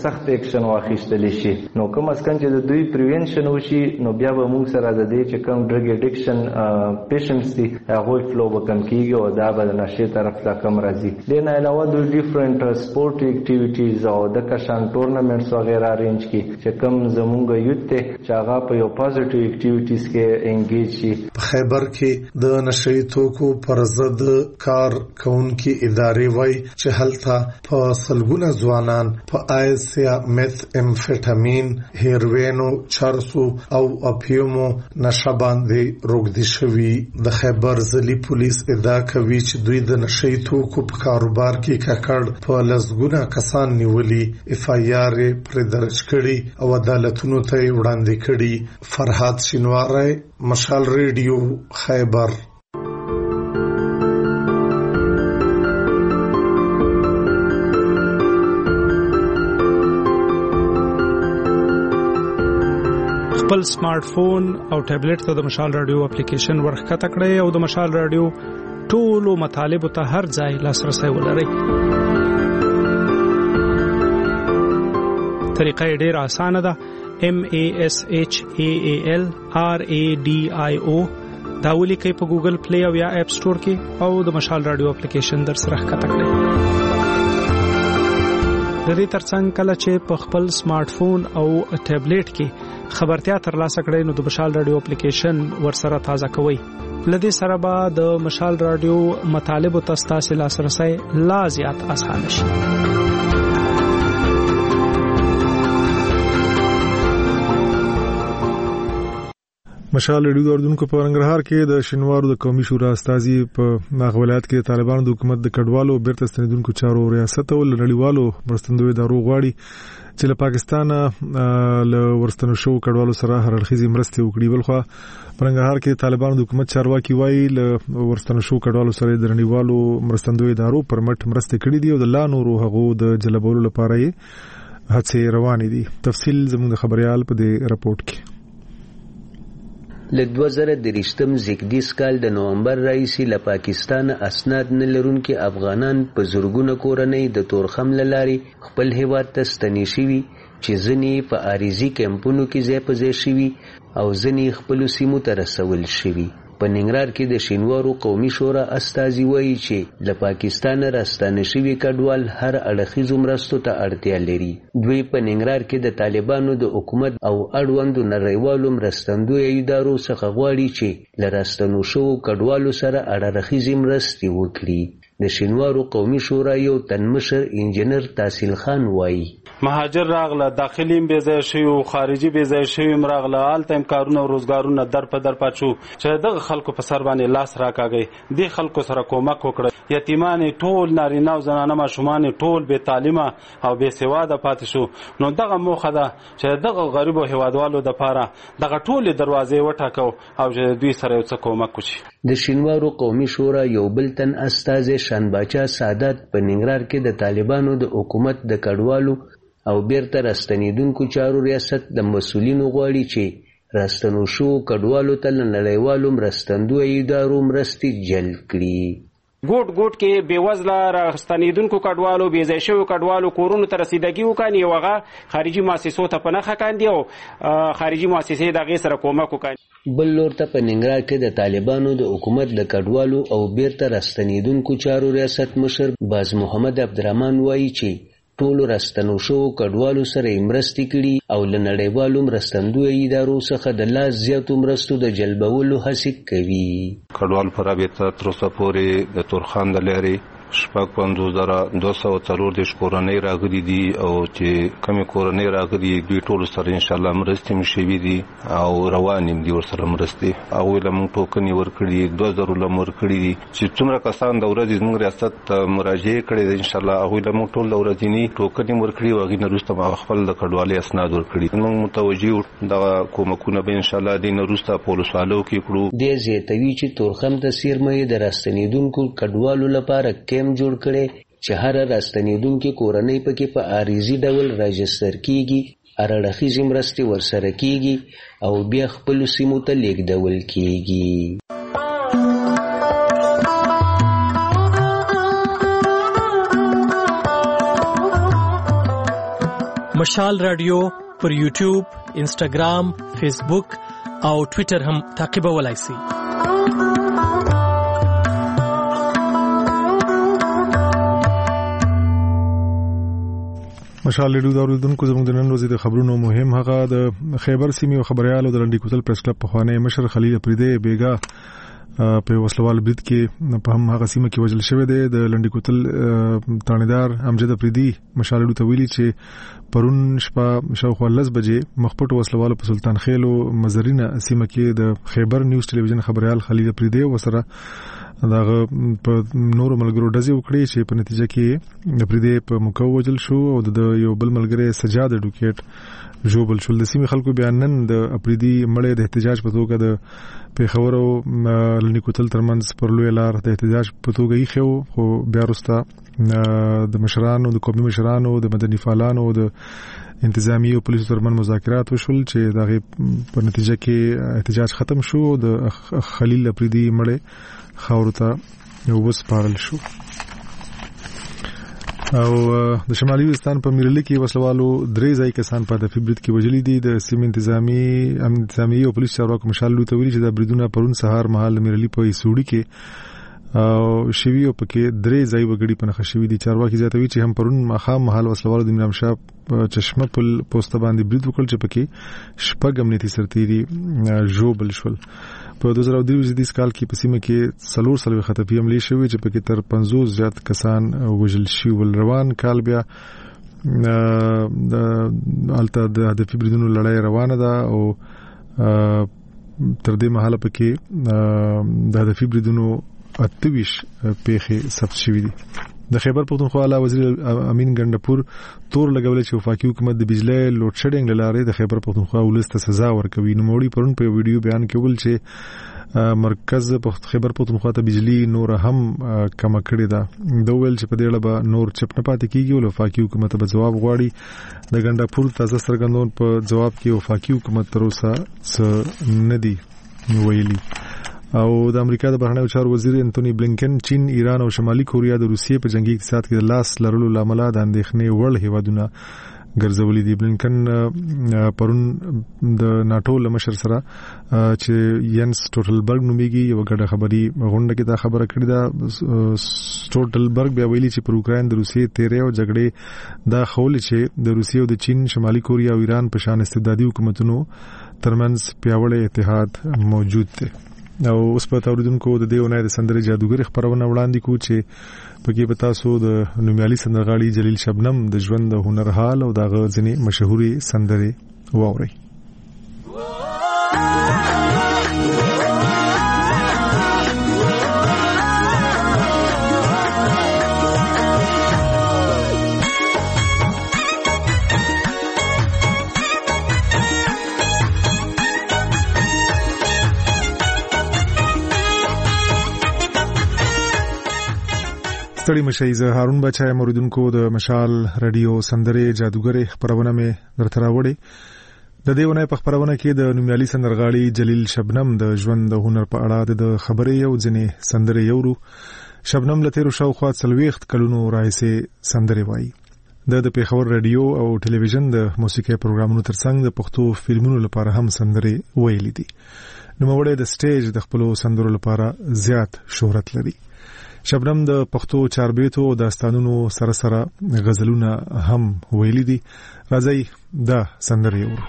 سخت اکشن واخیستل شي. نو کوم اسکن چې د دوی پریونشن وشي نو بیا به موږ سره د دې چې کوم ډرګ اډیکشن پیشنټس دي هغه فلو به کم کیږي او دا به نشي طرف ته کم راځي. د نه علاوه د ډیفرنٹ سپورت اکټیویټیز او د کشان ټورنمنټس وغیرہ ارینج کی چې کوم زمونږ یوت ته چې هغه په یو پازیټیو اکټیویټیز کې انګیج شي. په خیبر کې د نشئی توکو پر ضد کار کوونکي ادارې وای چې هلته په سلګونه ځوانان په آیس یا میث امفیټامین، هیروینو، چرسو او اپیومو نشه باندې روږدي شوي. د خیبر ضلعي پولیس ادعا کوي چې دوی د نشئی توکو په کاروبار کې ککړ په لسګونه کسان نیولي، اف آی آر پر درج کړي او عدالتونو ته وړاندې کړي. فرحات شینواری، مشال ریډیو، خیبر. خپل سمارټ فون او ټابلیټ ته د مشال رادیو اپلیکیشن ورخکته کړئ او د مشال رادیو ټولو مطالبه ته هر ځای لاسرسي ولرئ. طریقه ډېر اسانه ده. MASHAAL RADIO دا ولیکئ په ګوګل پلی او یا اپ سٹور کې او د مشال رادیو اپلیکیشن در سره ښکته کړئ. د دې ترڅنګ کله چې په خپل سمارټ فون او ټابلیټ کې خبرتیا ترلاسه کړئ نو د مشال رادیو اپلیکیشن ورسره تازه کوئ. لدې سره به د مشال رادیو مطالب او تاسو لاسرسي لا زیات آسان شي. مشال ریډیو اردوونکو په ننګرهار کې د شینوارو د قومي شورا استازي په ناغولات کې طالبانو د حکومت د کډوالو بیرته ستنیدونکو چارو ریاست او نړیوالو مرستندوی ادارو غواړي چې له پاکستان له ورستنو شو کډوالو سره هر اړخیزي مرستې وکړي. بلخو په ننګرهار کې طالبانو د حکومت چارواکي وایي له ورستنو شو کډوالو سره د نړیوالو مرستندوی ادارو پر مټ مرستې کړې دي او د لا نورو هغو د جلبولو لپاره یې هڅې روانې دي. تفصیل زموږ خبريال په دې راپورټ کې. له 2023 زیږدیز کال د نومبر راهیسې له پاکستان اسناد نه لرونکي افغانان په زورګونه کورنۍ د تورخم له لارې خپل هیواد ته ستنې شوي چې ځینې په عارضي کیمپونو کې ځای په ځای شوي او ځینې خپلو سیمو ته رسول شوي. په ننګرهار کې د شینوارو قومي شورا استازي وایي چې له پاکستان راستانه شوي کډوال هر اړخیزو مرستو ته اړتیا لري. دوی په ننګرهار کې د طالبانو د حکومت او اړوندو نړیوالو مرستندویو ادارو څخه غواړي چې له راستنو شوو کډوالو سره اړخیزې مرستې وکړي. د شینوارو قومي شورا یو تنمشر انجنیر تحصیل خان وایي مهاجر راغله، داخلي بې ځای شوي او خارجي بې ځای شوي راغله، هلته هم کارونه او روزګارونه در په در پات شو چې دغه خلکو په سر باندې لاس راکاږي. دې خلکو سره کومک وکړه. یتیمان ټول نارینه او زنانه ماشومان ټول بې تعلیمه او بې سواده پاتې شو. نو دغه موخه ده چې دغه غریبو هیوادوالو دپاره دغه ټولې دروازې وټاکو او چې دوی سره یو څه کومک وشي. د شینوارو قومي شورا یو بل تن استازی شانباچا سعادت په ننګرهار کې د طالبانو د حکومت د کډوالو او بیرته راستنیدونکو چارو ریاست د مسؤلینو غواړي چې راستنو شو کډوالو ته نړیوالو مرستندویو ادارو مرستې جلب کړي. ګوټ ګوټ کې بېوزله راستنیدونکو کډوالو بې ځای شویو کډوالو کورونو ته رسیدګي وکړي او هغه خارجي مؤسسو ته په نښه کاندي او خارجي مؤسسې د هغې سره کومک وکړي. بل لور ته په ننګرهار کې د طالبانو د حکومت د کډوالو او بیرته راستنیدونکو چارو ریاست مشر باز محمد عبدالرحمن وایي چې ټولو راستنو شوو کډوالو سره یې مرستې کړي او له نړیوالو مرستندویو ادارو څخه د لا زیاتو مرستو د جلبولو هڅې کوي. کډوال په رابطه تر اوسه پورې د تورخم د لارې 52,240 کورنۍ راغلي دي او چې کومې کورنۍ راغلي دوی ټول سره ان شاء الله مرستې مشوي دي او روان دي ورسره مرستې. هغوی له موږ ټوکنې ورکړي 2000 له موږ ورکړي دي چې څومره کسان د ورځې زموږ ریاست ته مراجعې کړې ده ان شاء الله هغوی له موږ ټول د ورځني ټوکنې ورکړي او هغوی نه وروسته خپل د کډوالۍ اسناد ورکړي. موږ متوجه دغه کومکونه به ان شاء الله دې نه وروسته په ولسوالو کې کړو. دې زیاتوي چې تورخم ته څیرمه د راستنیدونکو کډوالو لپاره جوړ کړي چې هر راستنیدونکو کورنۍ پکې په عارضي ډول راجستر کیږي، اړخیزې مرستې ورسره کیږي او بیا خپل سیمو ته لیږدول کیږي. مشال رادیو پر یوټیوب، انسټاګرام، فیسبوک او ټوئیټر هم تعقیبولای شئ. مشال ریډیو دا اوریدونکو زموږ د نن ورځې د خبرونو مهم هغه د خیبر سیمې او خبريالو د لنډی کوتل پریس کلب په خوانی مشر خلیل افریدی بیګا په وسلوال برید کې په هم هغه سیمه کې وژل شوی دی. د لنډی کوتل تانیدار امجد افریدی مشال ریډیو ته ویلي چې پرون شپه شاوخوا 10 بجې مخپټ وسلوال په سلطان خیلو مزرینه سیمه کې د خیبر نیوز ټلویزیون خبريال خلیل افریدی وسره داغه په نورو ملګرو ډزې وکړي چې په نتیجه کې افریدی په موقع وژل شو او د یو بل ملګری سجاد اډوکیټ جوبل شول. د سیمې خلکو بیانن د افریدی مړې د احتجاج په توګه د پیښور او لنډی کوتل ترمنځ پر لوی لار د احتجاج په توګه یې خو بیا وروسته د مشرانو د قومي مشرانو د مدني فعالانو د انتظامی او پولیسو ترمن مذاکرات وشول چې دغه په نتیجه کې احتجاج ختم شو. د خلیل افریدی مړې خاورته یو وسپارل شو. او د شمالي وزستان په میرلی کې وسلوالو 3 ځای کسان په دفي برید کې وژلي دي. د سیمې انتظامی او پولیس چارواکو مشال لوي تویل چې د بریدونو پرون سهار مهال میرلی په سوډي کې او شوی او پکې 3 ځای وګړي په نخښه شوی دي. چارواکي زیاتوي چې هم پرون مخام مهال وسلوالو د میرام شاه چشمه پل پوسټ باندې برید وکړ چې پکې شپږ امنیتي سرتیري جوبل شول. په 2023 کال کې په سیمه کې 4 خطفي حملې شوې چې پکې تر 50 زیات کسان وژل شوي. روان کال بیا د الته د هدفي بریدونو لړۍ روانه ده او تر دې مهاله پکې د هدفي بریدونو 28 پیښې ثبت شوې دي. د خیبر پختونخوا اعلی وزیر امین ګندپور تور لګولې چې وفاقي حکومت د بجلی لوډ شیډینګ لاره د خیبر پختونخوا ولست سزا ورکوي. نو موړي پرون په ویډیو بیان کې ول چې مرکز خیبر پختونخوا ته بجلی نور هم کم کړی دا. دوه ویل چې په دې اړه به نور چپ نه پاتې کیږي او وفاقي حکومت به جواب غواړي. د ګندپور تازه سرګندون په جواب کې وفاقي حکومت تر اوسه څه نه دی ویلي. او د امریکا د بهرنیو چارو وزیر انټونی بلینکن چین، ایران او شمالي کوریا د روسیې په جنگي اقتصاد کې د لاس لرلو لامل د اندېښنې وړ هیوادونه ګرځولې دي. بلینکن پرون د ناتو لمشر سره چې ینس ټوټلبرګ نومېږي یو غړ خبري غونډه کې دا خبره کړې ده. ټوټلبرګ بیا ویلي چې پر اوکرين د روسیې تیرې او جګړې دا خول چې د روسیې او د چین، شمالي کوریا او ایران په شان استبدادي حکومتونو ترمنځ پیاوړی اتحاد موجود دی. او اوس په توریدونکو د دیونه د سندرې جادوګر خبرونه وړاندې کو چې پکې به تاسو د نومیالي سندرغاړي جلیل شبنم د ژوند د هنر حال او دغه ځینې مشهوري سندرې واورئ. ستړي مشي زه هارون بچای موریدونکو د مشال رادیو سندرې جادوګر خبرونه مې درته راوړې. د دیونه په خبرونه کې د نومیالي سندرغاړي جلیل شبنم د ژوند د هنر په اړه د خبرې یو ځنې سندرې یورو. شبنم لته رو شاوخوا 40 کلونو راهیسې سندرې وایي. د پیښور رادیو او ټلویزیون د موسیقي پروګرامونو ترڅنګ د پښتو فلمونو لپاره هم سندرې ویلې دي. نو موږ د سټیج د خپل سندرو لپاره زیات شهرت لري. شبنم د پښتو چاربیتو داستانونو سره سره غزلونه هم ویلي دي. راځي دا سندرې ورو.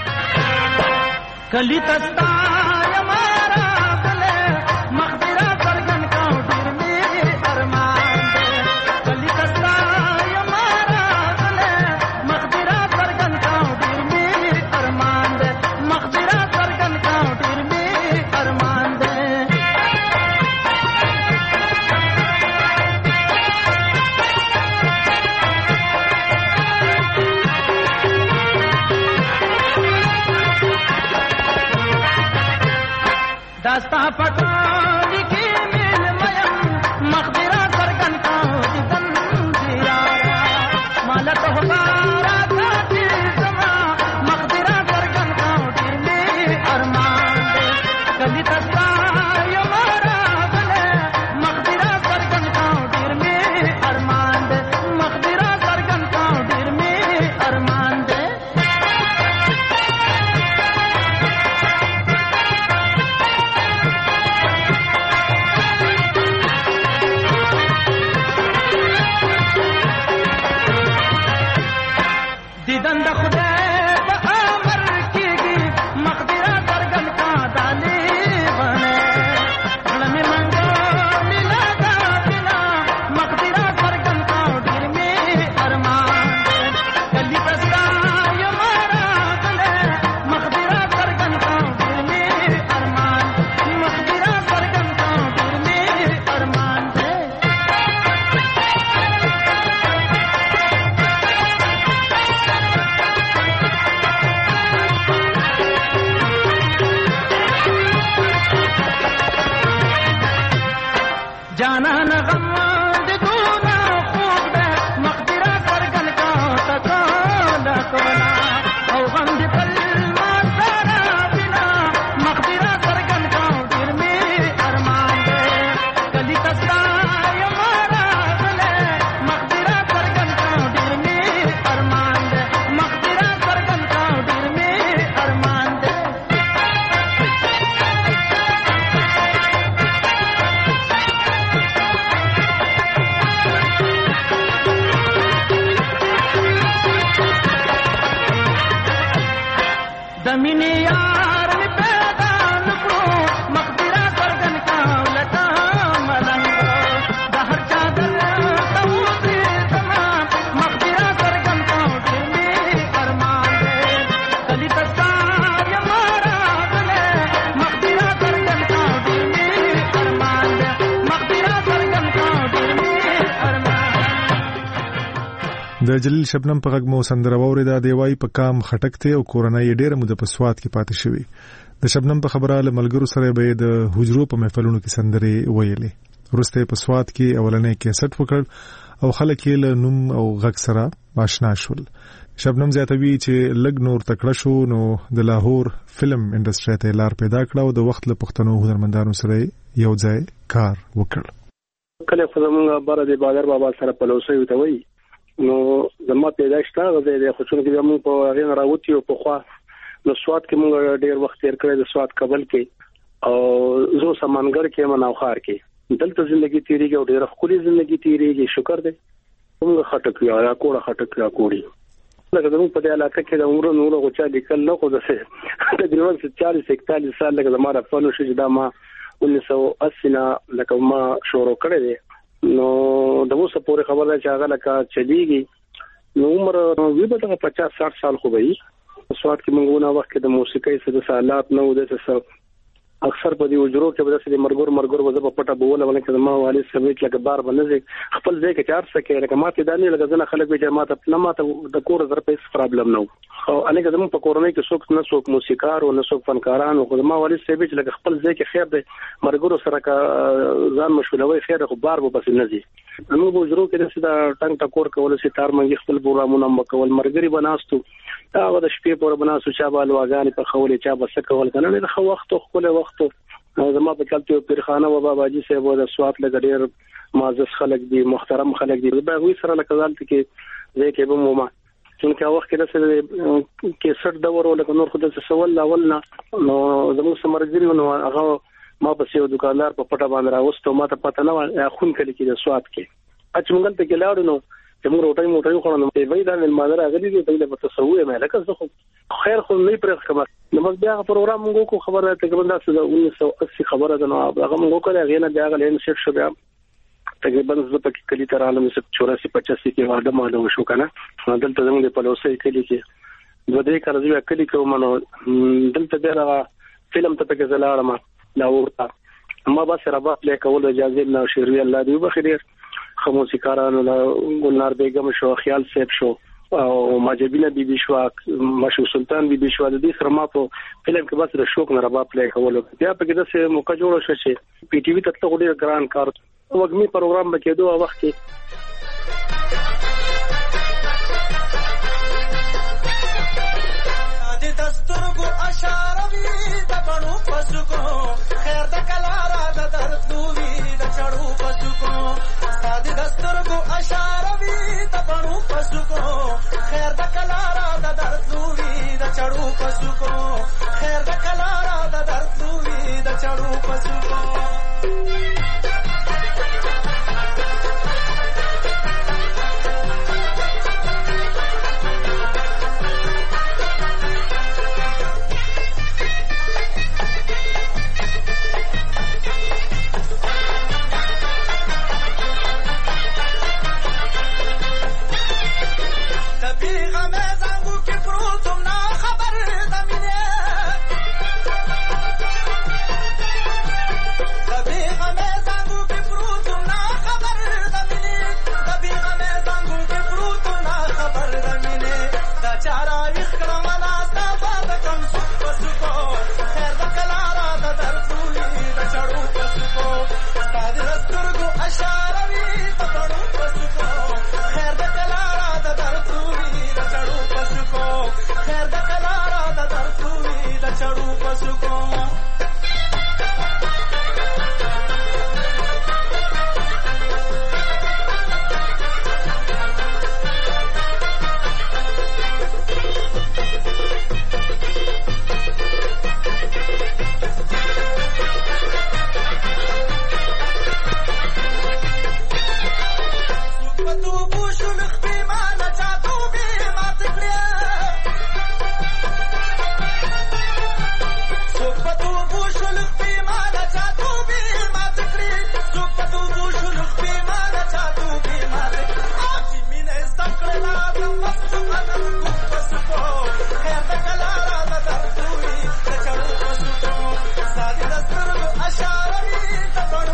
کلی تستا یمارا دل مخبره سرګن کا ډیر می ارمان کلی تستا یمارا دل مخبره سرګن کا ډیر می ارمان مخبره سرګن کا ډیر می ارمان د جلیل شبنم په غږ مو سندره واورېده. دی وايي په کام خټک ته او کورنۍ ډېره موده په سواد کې پاتې شوی. د شبنم په خبره له ملګرو سره به د حجرو په محفلونو کې سندرې ویلې. وروسته په سواد کې اولنې کیسټ وکړ او خلک یې له نوم او غږ سره آشنا شول. شبنم زیاتوي چې لږ نور تکړه شو نو د لاهور فلم انډستری ته لار پیدا کړه او د وخت له پښتنو هنرمندانو سره یو ځای کار وکړ. کله چې موږ بار د بادر بابا سره په لوسه یو وي نو زما پیدائش تا غوډه د خوشون کې موږ په غین راوتی او په خوا نو سواد کې موږ ډیر وخت تیر کړی د سواد قبل کې او زه سمانګر کې مناوخار کې دلته ژوندۍ تیریږي او ډېر خولي ژوندۍ تیریږي. شکر دې موږ خټک یا کوړه خټک یا کوړی لکه زموږ په دې علاقه کې د عمر نور غوچا لیکل نه خو ده تقریبا 40-41 سال لکه زماره فنو شي دا ما 1980 نه لکه ما شروع کړی دی نو د اوسه پورې خبره چې هغه لکه چلیږي نو عمر وی به 50-60 سال خو وي. سواد کې موږ نه وخت کې د موسیقۍ څخه د سالات نه و د څه اکثر په دې وجرو کې به د مرګور وځه په پټه بوله ولکه ما والي سمېټ لکه بار باندې خپل ځای کې 4 سکه لکه ماته دانې لکه ځنه خلک به جماعت نه ماته د کور زر په پرابلم نه او انګه زموږ په کورنۍ کې څوک نه څوک موسیقار او نه څوک فنکاران او ما والي سمېټ لکه خپل ځای کې خیر دی مرګور سره کا ځان مشغولوي خیر خو بار به بس نه زی نو په وجرو کې د سیده ټنګ ټکور کول سي تار منګي خپل پروګرامونه مکول مرګري بناستو دا د شپې پور بناسو چا به لواګانی په خولې چا به سکول کنه نه خو وخت خپل وخت زما په کلته پیرخانه و باباجي صاحب د سواد لګډیر معزز خلک دي محترم خلک دي به وی سره لکه ځل کې زه کې به مو ما څنګه وخت کې د کیسټ دور ولکه نور خدای څه سوال اول نه نو زموږ سمرګری نو هغه ما په یو دکاندار په پټه باندې راوستو ما ته پته نه خون کلی کې د سواد کې اچمنګل ته کې لاړو نو چې موږ روټي خورو نو په وی دا د مادر غلي دي په لږه تسوي مې لکه زه خیر خو نه پرې خبر نو موږ بیا پروګرام موږ کو خبره تقریبا د 1980 خبره ده نو هغه موږ کړه غینه بیا غلین سیټ شو بیا تقریبا زه په کلی تر عالم 84-85 کې واده ماده شو کنه دلته زموږ په لوسه کلی کې دوه دې کار زه کلی کوم نو دلته بیا فلم ته کې زلاړم لا ورته ما بس رباط لیکول اجازه نه شروع الله دی بخیر خموسیکارانو لا ګلنار بیگم شو خیال صاحب شو او ماجبینه بیبي شو مشو سلطان بیبي شو د دې سره ما په فلم کې بس د شوق نه رباط لیکول بیا په کې د سه موقع جوړ شو چې پی ټی وی ته ډېر ګران کار وګمي پروګرام به کېدو وخت کې دستورګو اشاروي د بڼو پسکو خیر د کلارا د درتلوي د چړو پسکو ساده دستورګو اشاروي د بڼو پسکو خیر د کلارا د درتلوي د چړو پسکو خیر د کلارا د درتلوي د چړو پسکو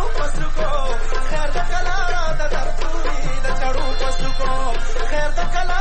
خیر د کلارا د درتوري د چړو پسکو خیر د کلارا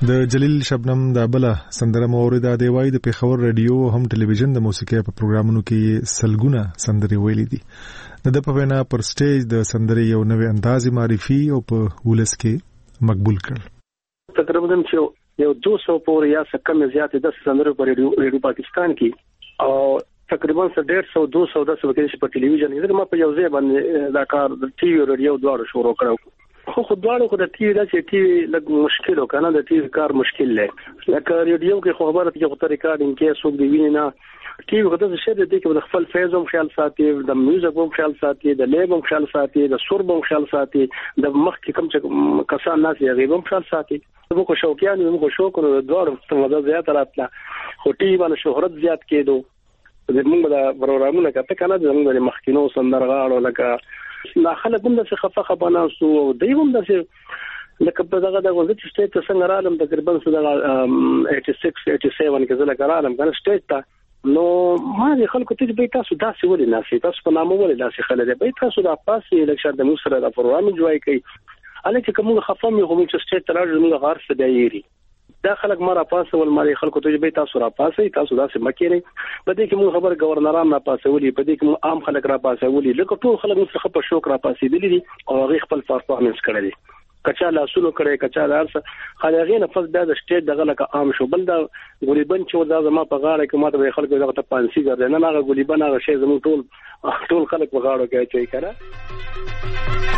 د جلیل شبنم د بل سندره مورده دی وای د پیښور رادیو هم ټلویزیون د موسیقي په پروګرامونو کې سلګونه سندري ویلې دي د په وینا پر سټیج د سندري یو نوې اندازي معرفي او په ولس کې مقبول کړ. تقریبا یو 200 پورې یا څه کم زیات د سندرو پر ریډیو پاکستان کې او تقریبا 150 200 د سبکې په ټلویزیون کې ما په یو ځای باندې دا کار د ټي وي رادیو دواړو شروع کړو. خو دواړو خو د ټي وي د ټي وي لږ مشکل وکنه د ټي وي کار مشکل لري لکه ریډیو کې خبره کې خو ریکارډینګ کې څوک دی ویني نه ټي وي د څه د دې کې د خپل فیز هم خیال ساتي د میوزیک هم خیال ساتي د لیب هم خیال ساتي د سور هم خیال ساتي د مخ کې کم څه کسان ناس یې غیب هم خیال ساتي موږ شوقیان موږ شوق نو دواړو څه زیات راتله خو ټي وي باندې شهرت زیات کېدو زموږ د پروګرامونو کته کنه زموږ د مخکینو سندرغاړو لکه لا خلک هم د څه خفه ناسو او دیوم د څه لکه په دغه د غوږ سټیټ څنګه رالم تقریبا 86 87 کې زله کارالم کنه سټیټ ته نو ما د خلکو ته به تاسو داسې ولې ناسي تاسو په نامو ولې داسې خلک به تاسو د پاسې لکه د موږ سره د پروګرام جوړای کوي الکه کوم خفه مې هم چې سټیټ تر موږ غار څه دیری دا خلک مره پاسه ول مری خلکو ته به تاسو را پاسه تاسو داسې مکیری په دې کې موږ خبر گورنران را پاسه ولي په دې کې عام خلک را پاسه ولي لکه ټول خلک مخه په شوق را پاسه دي او غي خپل پرفورمنس کړی کچا لاسونو کړی کچا دارسه خلغې نه فز د سټیټ دغه لکه عام شو بل دا ګولیبن چې دا زما په غاړه کې ماته خلکو دغه ته پانسي ګرځي نه هغه ګولیبن هغه شی زمو ټول خلک په غاړه کې چي کړه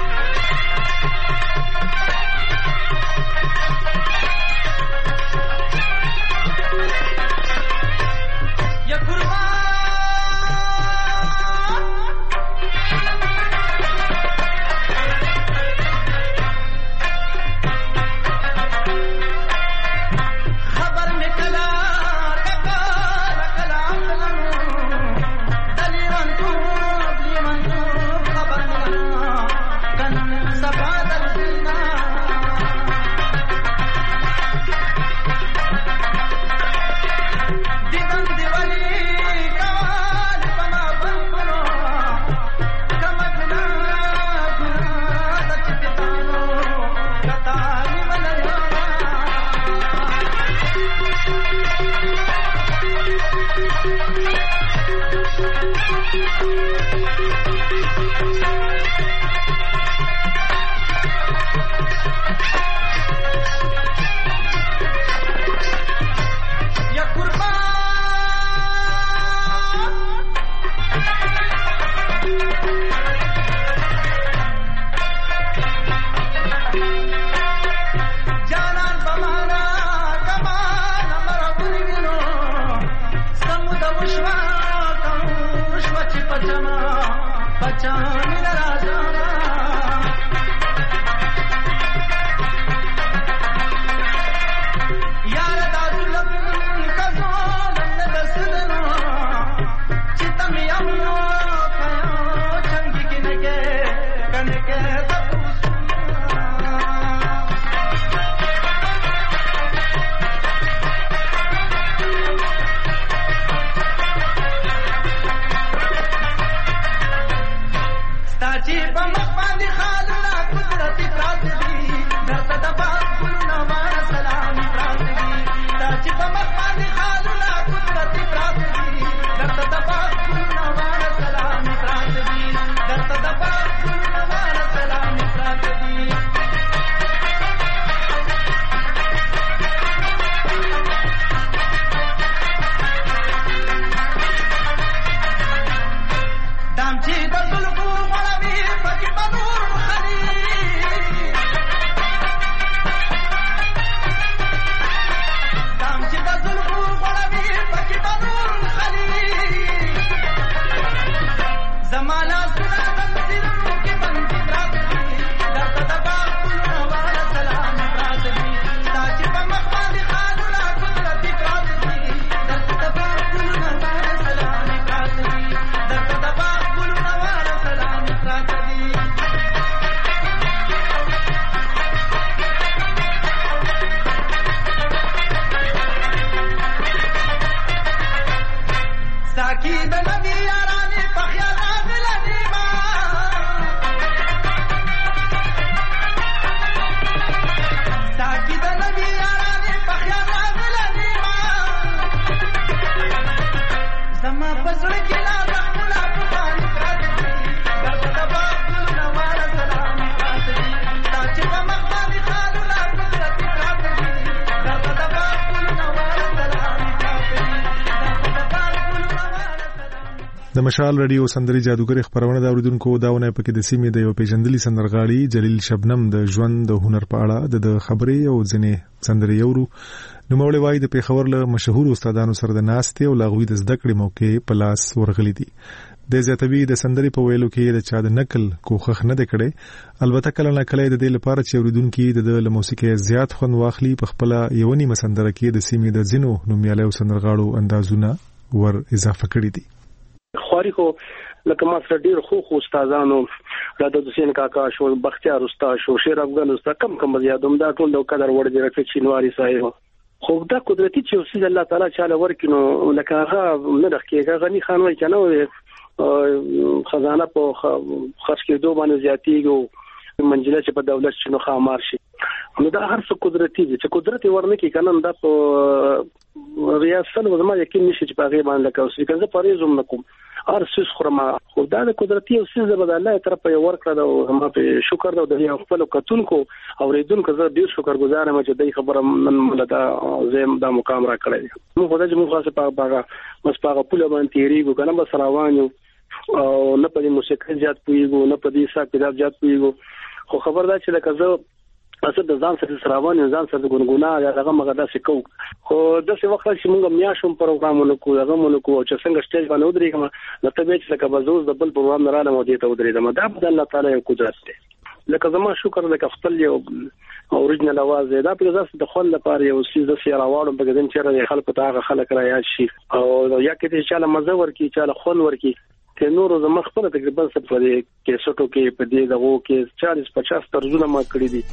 د مشال رادیو سندري جادوګر خبرونه د اوریدونکو داونه پکې د سیمې د یو پیژندلي سندرغاړي جلیل شبنم د ژوند د هنر په اړه د خبرې او ځنې سندري یورو نو مولوی وای د پیښور له مشهور استادانو سره د ناستې او لاغوي د زده کړې موقع په لاس ورغلي دي د زیاتوي د سندري په ویلو کې د چا د نقل کوخخ نه د کړي البته کله نه کله د دې لپاره چې اوریدونکو د موسیقي زیات خون واخلي په خپل یونی مسندره کې د سیمې د زینو نومیاله سندرغاړو اندازونه ور اضافه کړی دي خواري خو لکه ما سره ډیر خو استادانو راته حسین کاکا شو بختیار استاد شو شیر افغان استاد کم یادوم دا ټول د قدر وړ دي رفیق شینواری صاحب خو دا قدرتي چې اوسې الله تعالی چاله ورکینو لکه هغه نه دغه غنی خان وای کنه خزانه په خرج کېدو باندې زیاتیږي منجله چې په دولت شنو خامار شي نو دا هر څه قدرتي دي چې قدرت ورنکي کنه دا په ریاست وزما یقین نشي چې په غیبه باندې لکه اوسې کنه پریزوم نکوم ارسس خرما خو دا د قدرتي او سیزه به الله طرف یو ورکړه او ما په شکر دا د خپل کتونکو اوریدونکو زه ډیر شکرګزار یم چې دای خبره من ملدا زم دا مقام را کړی مو خدای مو خاصه په مس په پوله باندې تیریږو کنه بس روانو او نه په موسیقي زیات پویګو نه په دې حساب کتاب زیات پویګو خو خبردار چې لکه زه اصل د ځان سره روان ځان سره ګونګونا یا هغه مغدا سکو خو د څه وخت چې موږ میاشم پروګرامونه کوو هغه مونږ کوو چې څنګه سټیج باندې ودرېږم نو ته به چې لکه بزوز د بل پروګرام نه راځم او دې ته ودرېږم دا د الله تعالی یو قدرت دی لکه زما شکر لکه خپل یو اوریجنل आवाज دا په ځاس د خپل لپاره یو سیز د سیاره واړو په ګدن چې خلک ته هغه خلک را یاد شي او یا کې چې چاله مزه ورکی چاله خون ورکی که نور زما خپل تقریبا څه په دې کې سټو کې په دې دغه کې 40-50 ترجمه ما کړی دي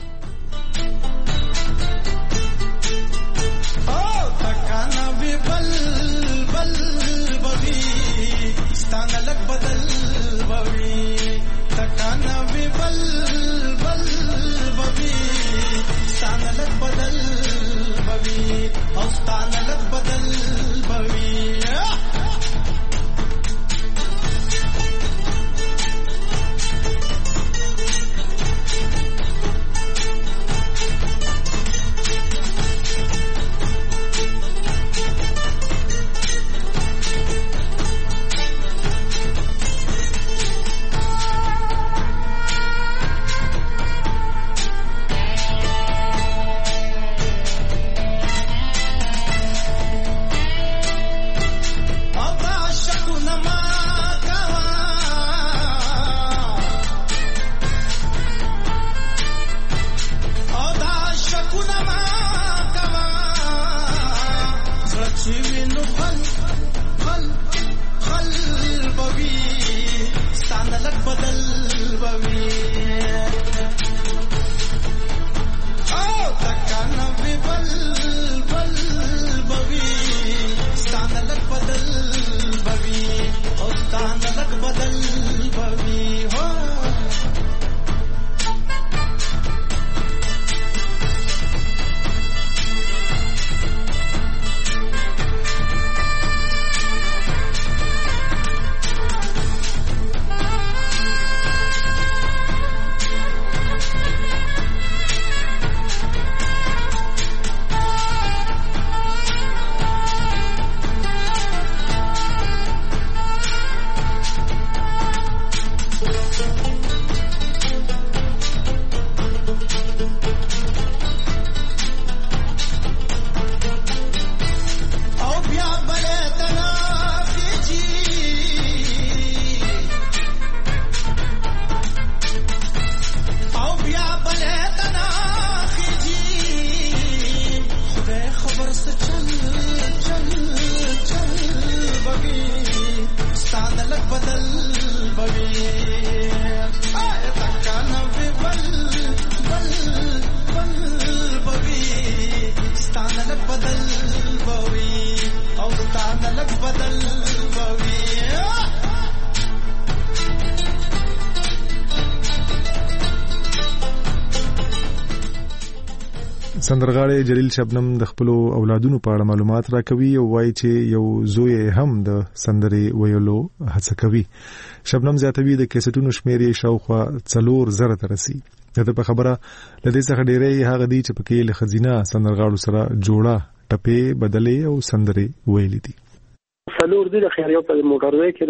سندرغاړي جلیل شبنم د خپل اولادونو په اړه معلومات راکوي او وایي چې یو زوی هم د سندري ویلو هڅه کوي. شبنم زیاتوي د کیسټونو شمیرې شاوخوا 4,000 ته رسي. دا په خبره لدې څخه ډېرې هغه دي چې پکې له خزینه سندرغاړو سره جوړه ټپې بدلې او سندري ویلې دي. څلور دي د خیریو په موټروي کې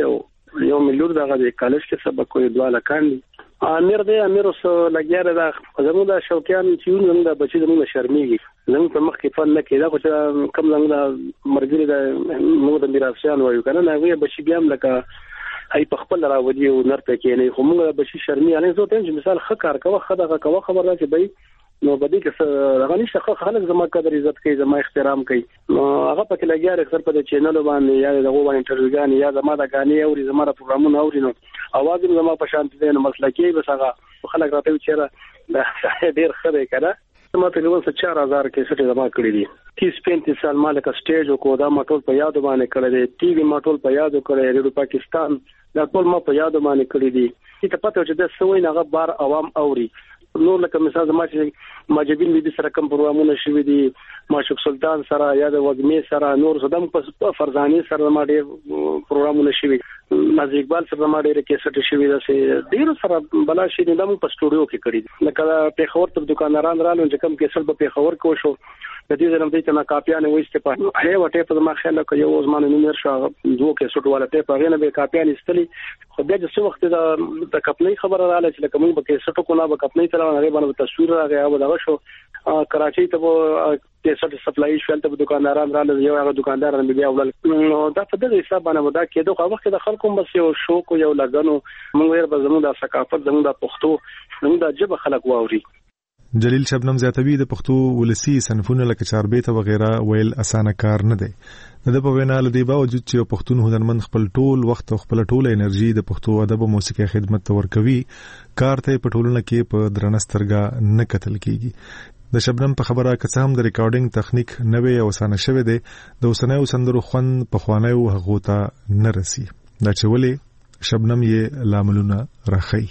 یو ملور دغه د کالج کې سبق کوي دواله کاندي امیر اوس لګیاره دا زموږ د شوقیان چې موږ د بچی زموږ شرمېږي زموږ په مخ کې فن نه کېدا خو چې کم زموږ د مرګري د موږ د میراثیان وایو کنه نه وی بچی بیا لکه ای په خپل راوړي او نرته کې نه خو موږ بچی شرمې نه زه ته مثال خکار کوه خدغه کوه خبر راځي به نو بده کې هغه نشه خلک زما قدر عزت کوي زما احترام کوي نو هغه پکې لګیاره اکثر په چینل باندې یا دغه باندې انټرویوګان یا زما د غانې او زما د پروګرامونو اوري نو اواز زما په شان دي نو مسلکی بس هغه خلک راته چیرې دا ډیر خبره کړه ما په لور څه 4000 کې څه جمع کړی دي 30-35 سال مالک سټیج کو دا ماټول په یاد باندې کړی دی ټي وي ماټول په یاد کړی ریډیو پاکستان دا ټول ما په یاد باندې کړی دي چې ته پته چې د سوي نه بار عوام اوري نور لکه مثال ما چې ماجبین دې سره کوم پروګرامونه شوي دي ماشوق سلطان سره یا د وګمې سره نور صدم په فرزاني سره ما ډېر پروګرامونه شوي نازي اقبال سره ما ډېر کیسټ شوي دا سه ډېر سره بلا شي د موږ په سټوډیو کې کړی لکه په خبر ته دکانداران رالو چې کوم کیسټ په خبر کو شو د دې زنه دې ته نا کاپیانه وېسته په هي وټه په ما خیال کې یو زمانه نومر شو دوه کیسټ والا ته په غنه به کاپیانه استلی خو بیا چې وخت د کپنۍ خبره رااله چې کوم به کیسټ کو نه به کپنۍ تر هغه باندې تصویر راغی او دا شو کراچۍ ته کیسټ سپلای شول ته دکانداران رالو یو هغه دکانداران بیا ولل دا په دې حساب باندې ودا کېدو خو وخت د خلکو بس یو شوق یو لګنو موږ ور به زموږ د ثقافت زموږ د پښتو زموږ د جبه خلک واوري جلیل شبنم زیاتوی د پښتو ولسی صنفونه لکه چاربیته وغیرہ ویل اسانه کار نه دی د په وینا لدی باوجود چې پښتون هنرمند خپل ټول وخت او خپل ټول انرژي د پښتو ادب او موسیقي خدمت ته ورکوي کار ته په ټولنه کې په درنسترګه نه کتل کیږي د شبنم په خبره که څه هم د ریکارډینګ تخنیک نوې او اسانه شوه دی د اوسنیو سندرو خوند په خوانیو هغه ته نه رسی دا چې ولې شبنم یې لاملونه راخی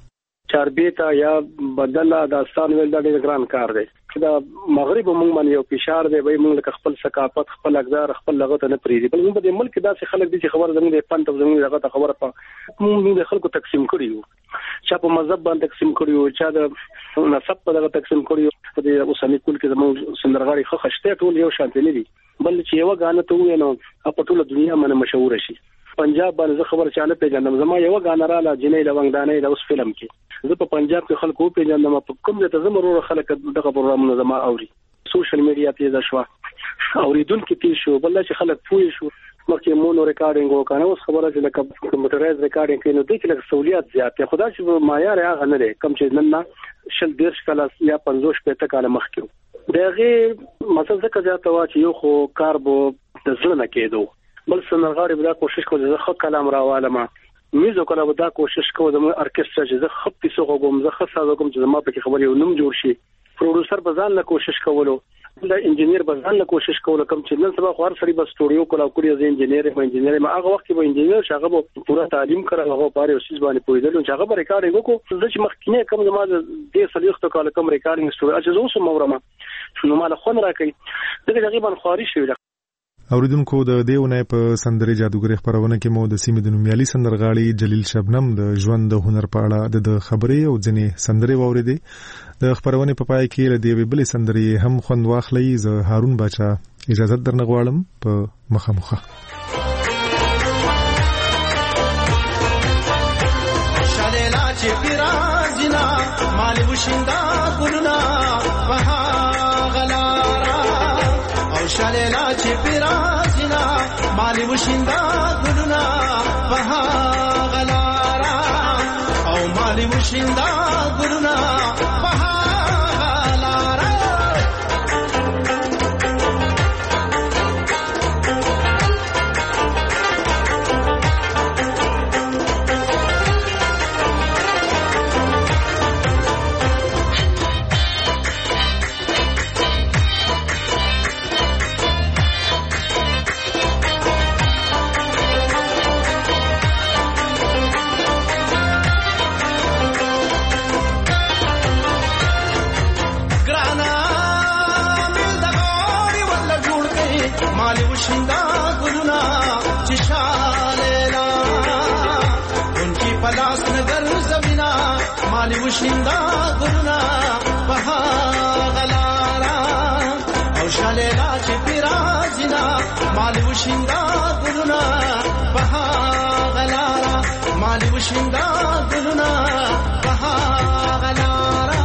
چاربیتا یا بدله داستان ویل دا ډېر ګران کار دی دا مغرب موږ باندې یو فشار دی وای موږ خپل ثقافت خپل اقدار خپل لغت نه پریدي بل موږ د ملک داسې خلک دي چې خبر زموږ د پنځه زموږ لغت خبره په موږ د خلکو تقسیم کړیو چا په مذهب باندې تقسیم کړیو چا د نسب په دغه تقسیم کړیو په دې اوسنی کول کې زموږ سندرغاړي خو خشته ټول یو شانتي نه دي بل چې یو غانه ته وې نو په ټوله دنیا باندې مشهور شي پنجاب باندې خبر چاله پیژنم زما یو غانه را لا جنې لونګدانې د اوس فلم کې زه په پنجاب کې خلکو پیژنم په کوم ځای ته زمرو خلک دغه پروګرامونه زما اوري سوشل میډیا تیز شو اوریدونکو کې شو بل چې خلک پوي شو مخکې مونو ریکارډینګ وکړو اوس خبره چې لکه کمپیوټرایز ریکارډینګ کینو د کې لکه سہولیات زیات خدا چې معیار هغه نه کم چې نن شل دیرش کاله یا 50 پته کاله مخکې دغه مثلا څه زیات وا چې یو خو کار بو د ځل نه کېدو بل سندرغاړي به کوشش کوي چې خو کلام راواله ما میزو کله به دا کوشش کوي د ارکسترا چې زه خپ پیسو کوم زه خاصه کوم چې ما په خبرې ونوم جوړ شي پروډوسر بزان له کوشش کولو د انجنیر بزان له کوشش کولو کوم چې نن سبا خو هر سړي بس سټوډیو کولا کوي د انجنیر ما هغه وخت به انجنیر شغه به پورا تعلیم کړو هغه پاره اوسې باندې پویدل چې هغه به ریکارډینګ وکړو چې مخکینه کوم زما د سلیخت کال کوم ریکارډینګ سټوډیو چې زه اوس مورم نو مال خون راکې دغه تقریبا خاري شوی اوریدونکو د دیونه په سندري جادوګری خبرونه کې مو د سیمې د نومیالي سندرغاړي جلیل شبنم د ژوند د هنر په اړه د خبرې او ځنې سندري واوریدي د خبرونه په پای کې له دې بلې سندري هم خوند واخلي زه هارون باچا اجازه درنه غواړم په مخه شالیلا چې پیرازینا مال وشیندا ګلنا وها شالیلا چې پیرازینا مالی وشیندا ګلنا وها غلارا او مالی وشیندا ګلنا وها غلارا وشیندا ګلنا چې شالیلا انکی پلاس نګر زمینا مالی وشیندا ګلنا وها غلارا او شالیلا چې پیرازینا مالی وشیندا ګلنا وها غلارا مالي وشندا ګلونه بها غلارا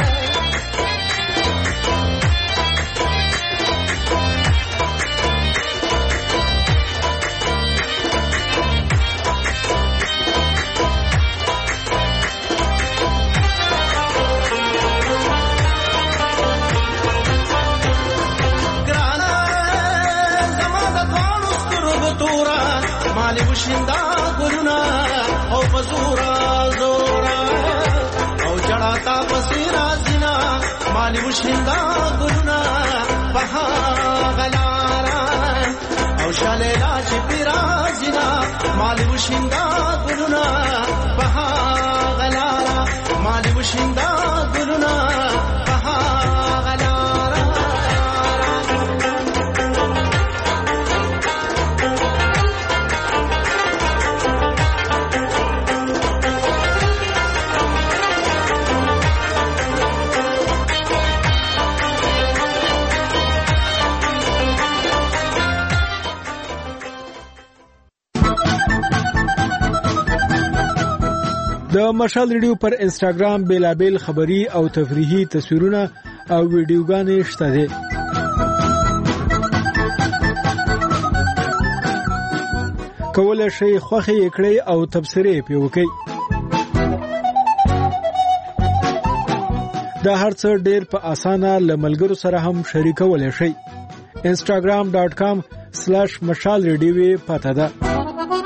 مالي وشندا ګلونه او پزورا زورا او جړاتا پسیرا زینا مالي وشندا ګلونه بها غلارا او شالیلا چې پیرا زینا مالي وشندا ګلونه بها غلارا مالي وشندا ګلونه بها غلارا د مشال ریډیو پر انسټاګرام بیلابل خبری او تفریحي تصویرونه او ویډیوګانې شته دي. کولای شئ خوښي کړئ او تبصرې پې وکړئ. دا هر څه ډېر په اسانه له ملګرو سره هم شریکولی شئ. instagram.com/mashalradio پته ده.